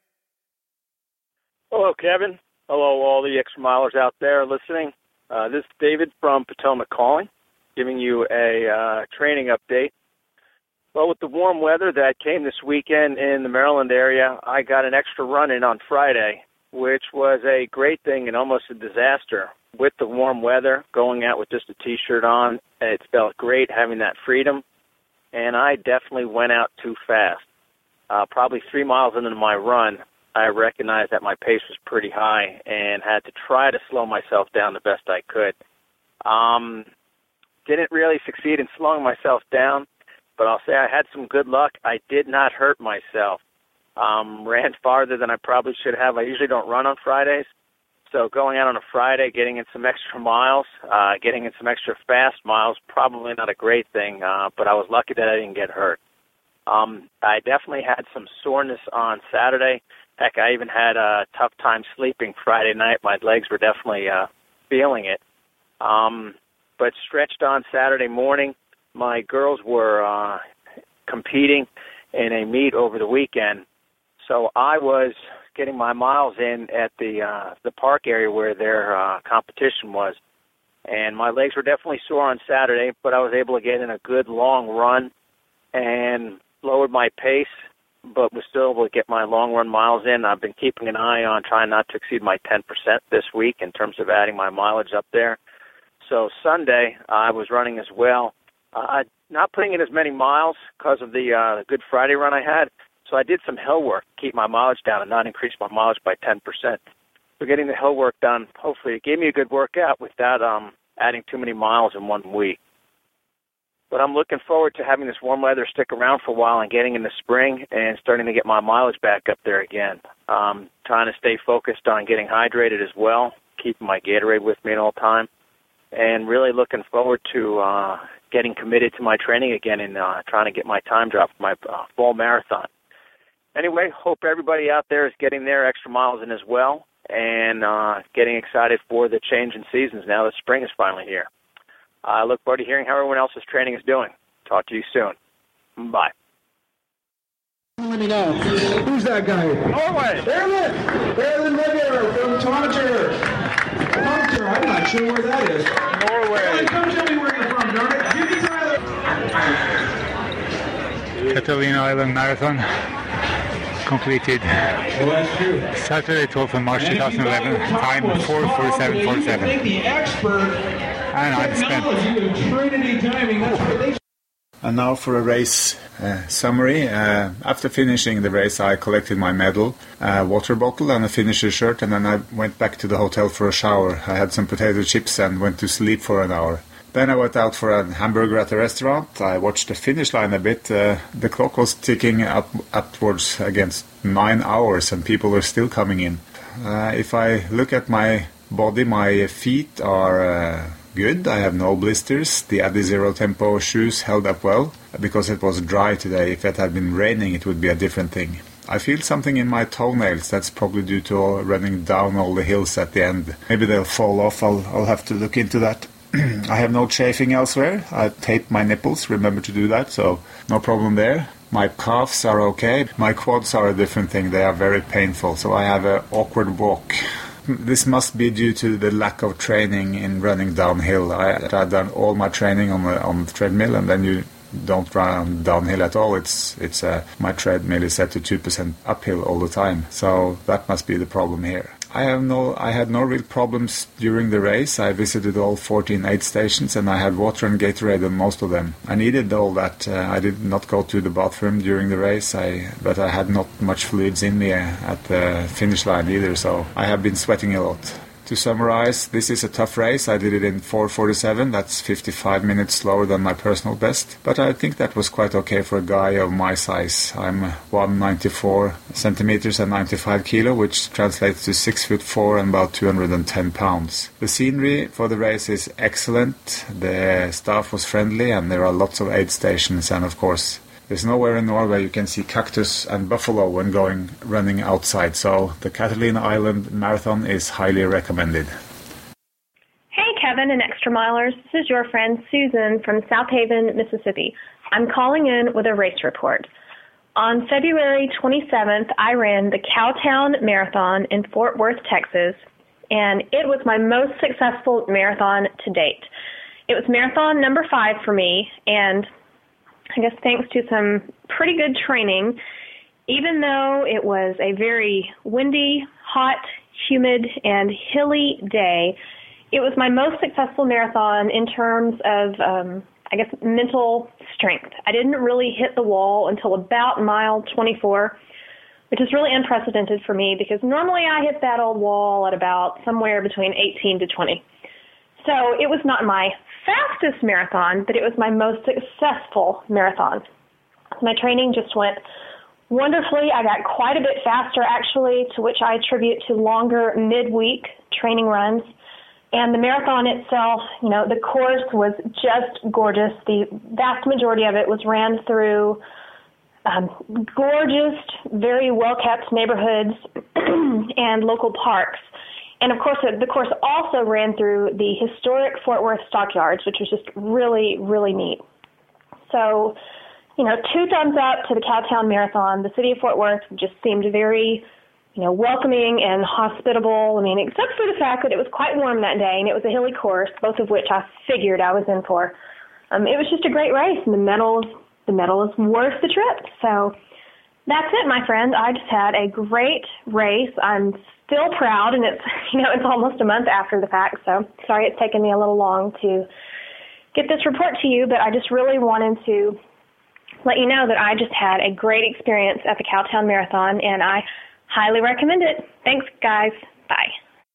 Hello, Kevin. Hello, all the extra milers out there listening. Uh, this is David from Potomac calling, giving you a uh, training update. Well, with the warm weather that came this weekend in the Maryland area, I got an extra run in on Friday, which was a great thing and almost a disaster. With the warm weather, going out with just a T-shirt on, it felt great having that freedom, and I definitely went out too fast. Uh, probably three miles into my run, I recognized that my pace was pretty high and had to try to slow myself down the best I could. Um, didn't really succeed in slowing myself down, but I'll say I had some good luck. I did not hurt myself. Um, ran farther than I probably should have. I usually don't run on Fridays. So going out on a Friday, getting in some extra miles, uh, getting in some extra fast miles, probably not a great thing, uh, but I was lucky that I didn't get hurt. Um, I definitely had some soreness on Saturday. Heck, I even had a tough time sleeping Friday night. My legs were definitely uh, feeling it. Um, but stretched on Saturday morning. My girls were uh, competing in a meet over the weekend, so I was getting my miles in at the uh, the park area where their uh, competition was, and my legs were definitely sore on Saturday, but I was able to get in a good long run and lowered my pace, but was still able to get my long run miles in. I've been keeping an eye on trying not to exceed my ten percent this week in terms of adding my mileage up there. So Sunday I was running as well. Uh, not putting in as many miles because of the uh, Good Friday run I had, so I did some hill work to keep my mileage down and not increase my mileage by ten percent. So getting the hill work done, hopefully it gave me a good workout without um, adding too many miles in one week. But I'm looking forward to having this warm weather stick around for a while and getting into spring and starting to get my mileage back up there again. Um, trying to stay focused on getting hydrated as well, keeping my Gatorade with me at all time, and really looking forward to uh, getting committed to my training again and uh, trying to get my time drop for my uh, fall marathon. Anyway, hope everybody out there is getting their extra miles in as well and uh, getting excited for the change in seasons now that spring is finally here. I look forward to hearing how everyone else's training is doing. Talk to you soon. Bye. Let me know. Who's that guy? Norway. Erlen! Erlen Weber from Toronto. Toronto, I'm not sure where that is. Norway. Erlen, come tell me where you're from, darn it. Jimmy Tyler. Catalina Island Marathon completed Saturday, twelfth of March two thousand eleven, time four forty-seven forty-seven. And I'm spent. And now for a race uh, summary. Uh, after finishing the race, I collected my medal, a water bottle and a finisher shirt, and then I went back to the hotel for a shower. I had some potato chips and went to sleep for an hour. Then I went out for a hamburger at a restaurant. I watched the finish line a bit. Uh, the clock was ticking up upwards against nine hours, and people were still coming in. Uh, if I look at my body, my feet are uh, good. I have no blisters. The Adizero Tempo shoes held up well because it was dry today. If it had been raining, it would be a different thing. I feel something in my toenails. That's probably due to all running down all the hills at the end. Maybe they'll fall off. I'll, I'll have to look into that. I have no chafing elsewhere. I taped my nipples, remember to do that, so no problem there. My calves are okay. My quads are a different thing. They are very painful, so I have an awkward walk. This must be due to the lack of training in running downhill. I, I've done all my training on the, on the treadmill, and then you don't run downhill at all. It's it's uh, my treadmill is set to two percent uphill all the time, so that must be the problem here. I have no, I had no real problems during the race. I visited all fourteen aid stations, and I had water and Gatorade on most of them. I needed all that. Uh, I did not go to the bathroom during the race, I, but I had not much fluids in me at the finish line either, so I have been sweating a lot. To summarize, this is a tough race. I did it in four forty-seven. That's fifty-five minutes slower than my personal best. But I think that was quite okay for a guy of my size. I'm one ninety-four centimeters and ninety-five kilo, which translates to six foot four and about two hundred ten pounds. The scenery for the race is excellent. The staff was friendly, and there are lots of aid stations, and of course, there's nowhere in Norway you can see cactus and buffalo when going running outside, so the Catalina Island Marathon is highly recommended. Hey Kevin and Extra Milers, this is your friend Susan from South Haven, Mississippi. I'm calling in with a race report. On February twenty-seventh, I ran the Cowtown Marathon in Fort Worth, Texas, and it was my most successful marathon to date. It was marathon number five for me, and I guess thanks to some pretty good training, even though it was a very windy, hot, humid, and hilly day, it was my most successful marathon in terms of, um, I guess, mental strength. I didn't really hit the wall until about mile twenty-four, which is really unprecedented for me because normally I hit that old wall at about somewhere between eighteen to twenty. So it was not my fastest marathon, but it was my most successful marathon. My training just went wonderfully. I got quite a bit faster, actually, to which I attribute to longer midweek training runs. And the marathon itself, you know, the course was just gorgeous. The vast majority of it was ran through um, gorgeous, very well-kept neighborhoods and local parks. And, of course, the course also ran through the historic Fort Worth Stockyards, which was just really, really neat. So, you know, two thumbs up to the Cowtown Marathon. The city of Fort Worth just seemed very, you know, welcoming and hospitable. I mean, except for the fact that it was quite warm that day and it was a hilly course, both of which I figured I was in for. Um, it was just a great race, and the medal, the medal is worth the trip. So that's it, my friend. I just had a great race. I'm still proud, and it's, you know, it's almost a month after the fact, so sorry it's taken me a little long to get this report to you, but I just really wanted to let you know that I just had a great experience at the Cowtown Marathon, and I highly recommend it. Thanks, guys. Bye.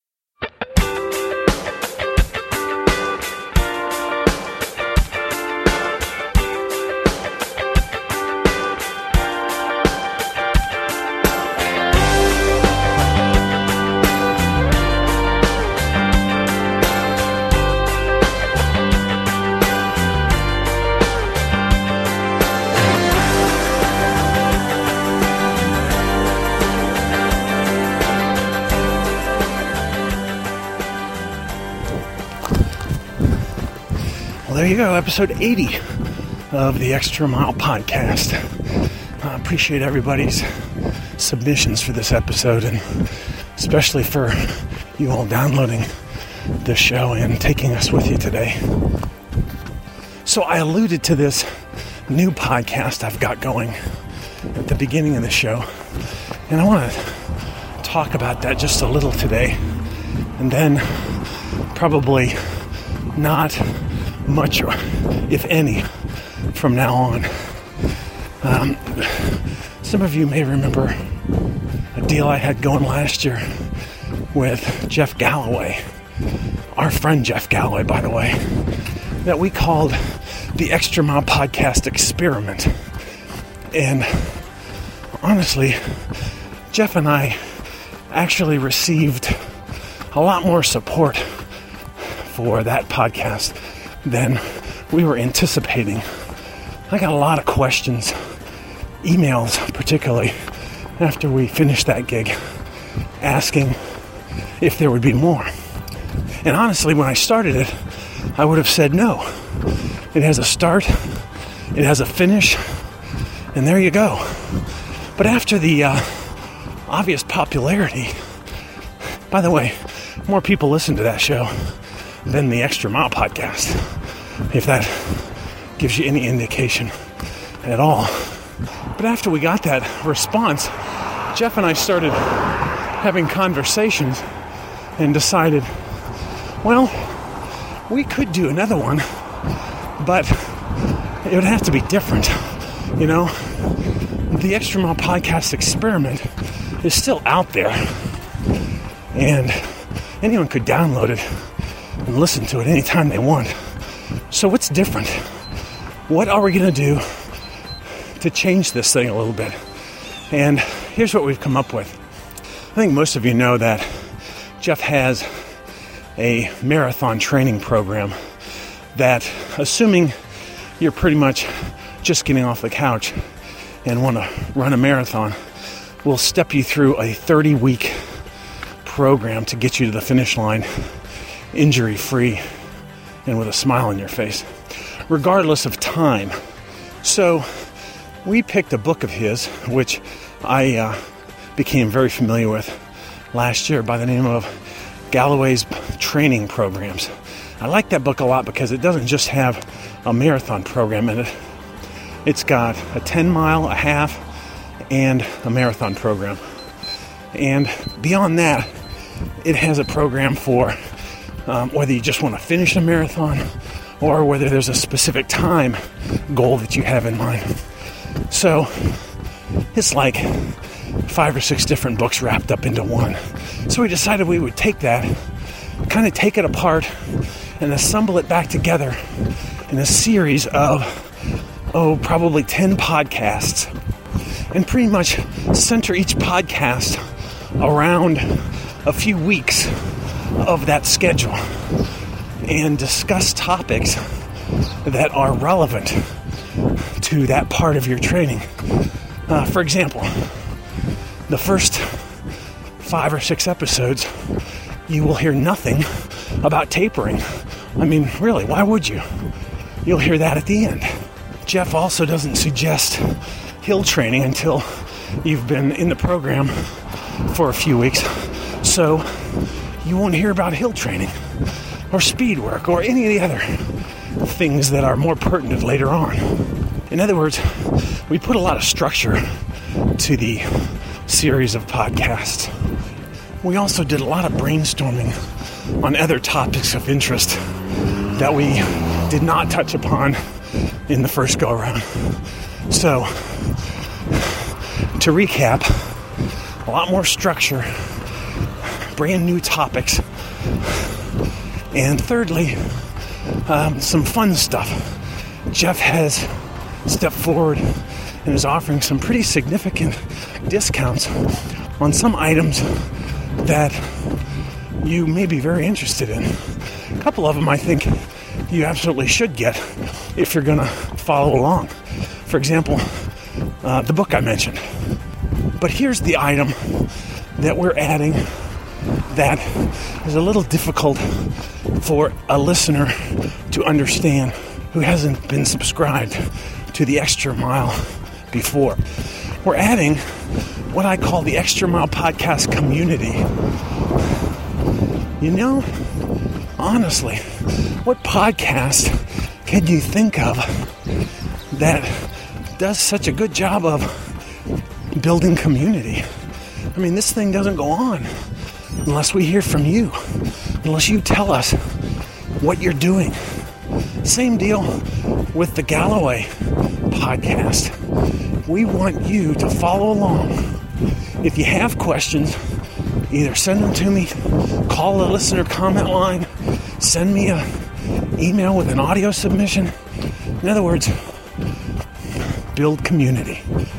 There you go, episode eighty of the Extra Mile podcast. I appreciate everybody's submissions for this episode, and especially for you all downloading this show and taking us with you today. So I alluded to this new podcast I've got going at the beginning of the show, and I want to talk about that just a little today, and then probably not much, if any, from now on. Um, some of you may remember a deal I had going last year with Jeff Galloway, our friend Jeff Galloway, by the way, that we called the Extra Mile Podcast Experiment. And honestly, Jeff and I actually received a lot more support for that podcast than we were anticipating. I got a lot of questions, emails particularly, after we finished that gig, asking if there would be more. And honestly, when I started it, I would have said no. It has a start, it has a finish, and there you go. But after the uh, obvious popularity, by the way, more people listen to that show than the Extra Mile podcast, if that gives you any indication at all. But after we got that response, Jeff and I started having conversations and decided, well, we could do another one, but it would have to be different, you know? The Extra Mile Podcast Experiment is still out there, and anyone could download it and listen to it anytime they want. So what's different? What are we going to do to change this thing a little bit? And here's what we've come up with. I think most of you know that Jeff has a marathon training program that, assuming you're pretty much just getting off the couch and want to run a marathon, will step you through a thirty-week program to get you to the finish line injury-free and with a smile on your face, regardless of time. So we picked a book of his, which I uh, became very familiar with last year, by the name of Galloway's Training Programs. I like that book a lot because it doesn't just have a marathon program in it, It's got a ten mile, a half, and a marathon program. And beyond that, it has a program for um, whether you just want to finish a marathon or whether there's a specific time goal that you have in mind. So it's like five or six different books wrapped up into one. So we decided we would take that, kind of take it apart, and assemble it back together in a series of, oh, probably ten podcasts, and pretty much center each podcast around a few weeks of that schedule and discuss topics that are relevant to that part of your training. Uh, for example, the first five or six episodes, you will hear nothing about tapering. I mean, really, why would you? You'll hear that at the end. Jeff also doesn't suggest hill training until you've been in the program for a few weeks. So you won't hear about hill training or speed work or any of the other things that are more pertinent later on. In other words, we put a lot of structure to the series of podcasts. We also did a lot of brainstorming on other topics of interest that we did not touch upon in the first go-around. So, to recap, a lot more structure, brand new topics, and thirdly, um, some fun stuff. Jeff has stepped forward and is offering some pretty significant discounts on some items that you may be very interested in. A couple of them I think you absolutely should get if you're going to follow along. For example, uh, the book I mentioned. But here's the item that we're adding that is a little difficult for a listener to understand who hasn't been subscribed to the Extra Mile before. We're adding what I call the Extra Mile Podcast community. You know, honestly, what podcast can you think of that does such a good job of building community? I mean, this thing doesn't go on unless we hear from you, unless you tell us what you're doing. Same deal with the Galloway podcast. We want you to follow along. If you have questions, either send them to me, call the listener comment line, send me an email with an audio submission. In other words, build community.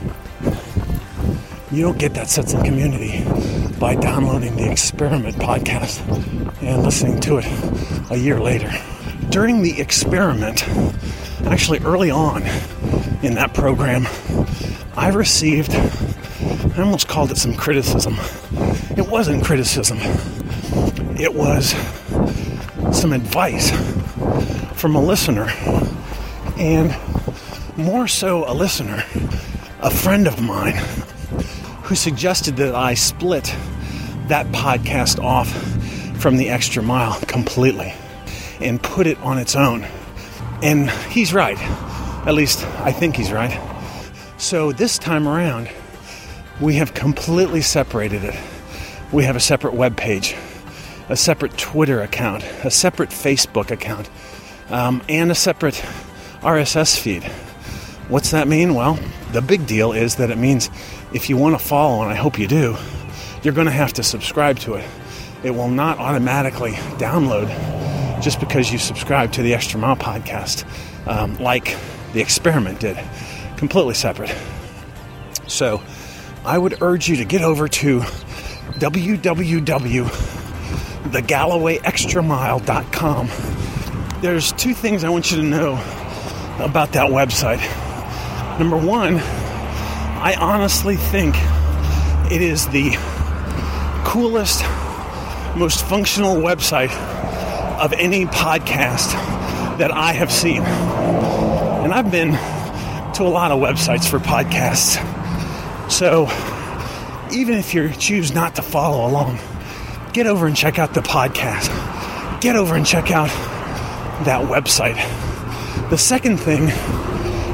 You don't get that sense of community by downloading the Experiment podcast and listening to it a year later. During the experiment, actually early on in that program, I received, I almost called it some criticism. It wasn't criticism. It was some advice from a listener, and more so a listener, a friend of mine, who suggested that I split that podcast off from the Extra Mile completely and put it on its own. And he's right. At least I think he's right. So this time around, we have completely separated it. We have a separate web page, a separate Twitter account, a separate Facebook account, um, and a separate R S S feed. What's that mean? Well, the big deal is that it means if you want to follow, and I hope you do, you're going to have to subscribe to it. It will not automatically download just because you subscribe to the Extra Mile podcast, um, like the Experiment did. Completely separate. So I would urge you to get over to w w w dot the galloway extra mile dot com. There's two things I want you to know about that website. Number one, I honestly think it is the coolest, most functional website of any podcast that I have seen. And I've been to a lot of websites for podcasts. So even if you choose not to follow along, get over and check out the podcast. Get over and check out that website. The second thing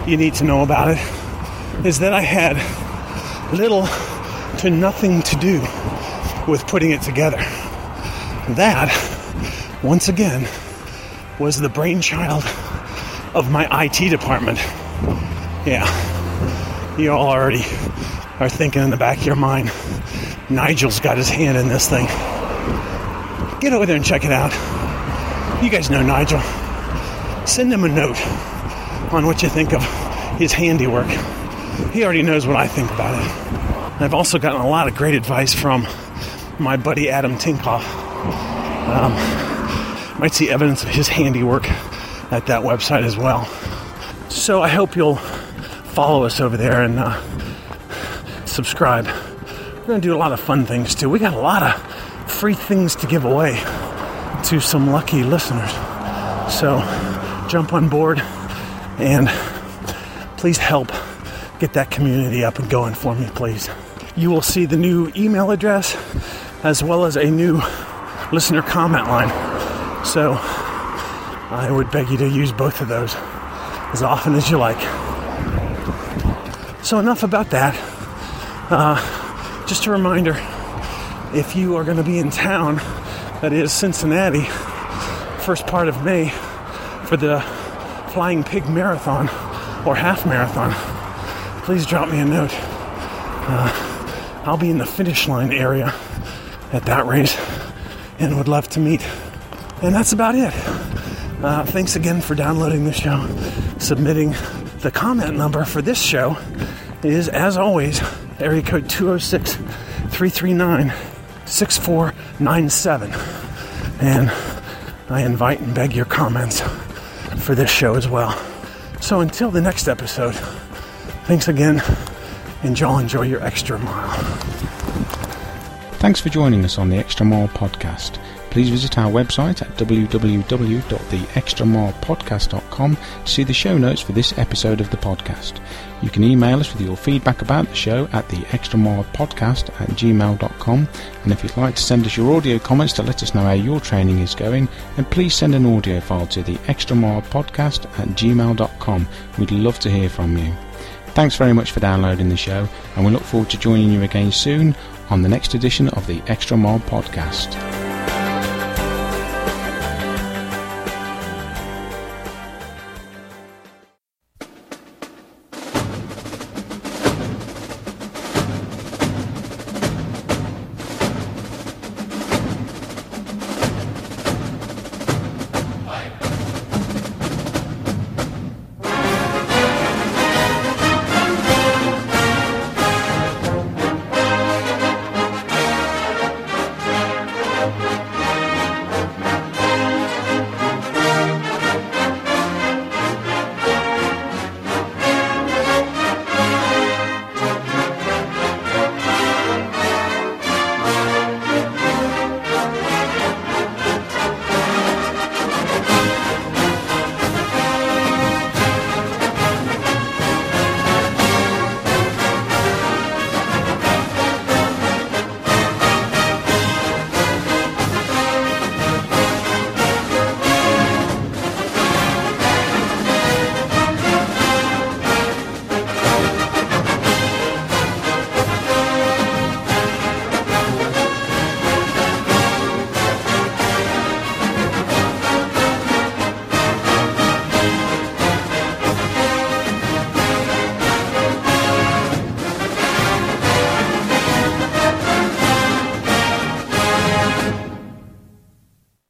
you need to know about it is that I had little to nothing to do with putting it together. That, once again, was the brainchild of my I T department. Yeah, you all already are thinking in the back of your mind, Nigel's got his hand in this thing. Get over there and check it out. You guys know Nigel. Send him a note on what you think of his handiwork. He already knows what I think about it. I've also gotten a lot of great advice from my buddy Adam Tinkoff. Um, might see evidence of his handiwork at that website as well. So I hope you'll follow us over there and uh, subscribe. We're going to do a lot of fun things too. We got a lot of free things to give away to some lucky listeners. So jump on board and please help get that community up and going for me, please. You will see the new email address as well as a new listener comment line. So I would beg you to use both of those as often as you like. So enough about that. Uh, just a reminder, if you are going to be in town, that is Cincinnati, first part of May, for the Flying Pig Marathon or Half Marathon, please drop me a note. Uh, I'll be in the finish line area at that race and would love to meet. And that's about it. Uh, thanks again for downloading the show, submitting. The comment number for this show is, as always, area code two oh six, three three nine, six four nine seven. And I invite and beg your comments for this show as well. So until the next episode, thanks again, and y'all enjoy your extra mile. Thanks for joining us on the Extra Mile podcast. Please visit our website at w w w dot the extra mile podcast dot com to see the show notes for this episode of the podcast. You can email us with your feedback about the show at the extra mile podcast at gmail dot com, and if you'd like to send us your audio comments to let us know how your training is going, then please send an audio file to the extra mile podcast at gmail dot com. We'd love to hear from you. Thanks very much for downloading the show, and we look forward to joining you again soon on the next edition of the Extra Mile podcast.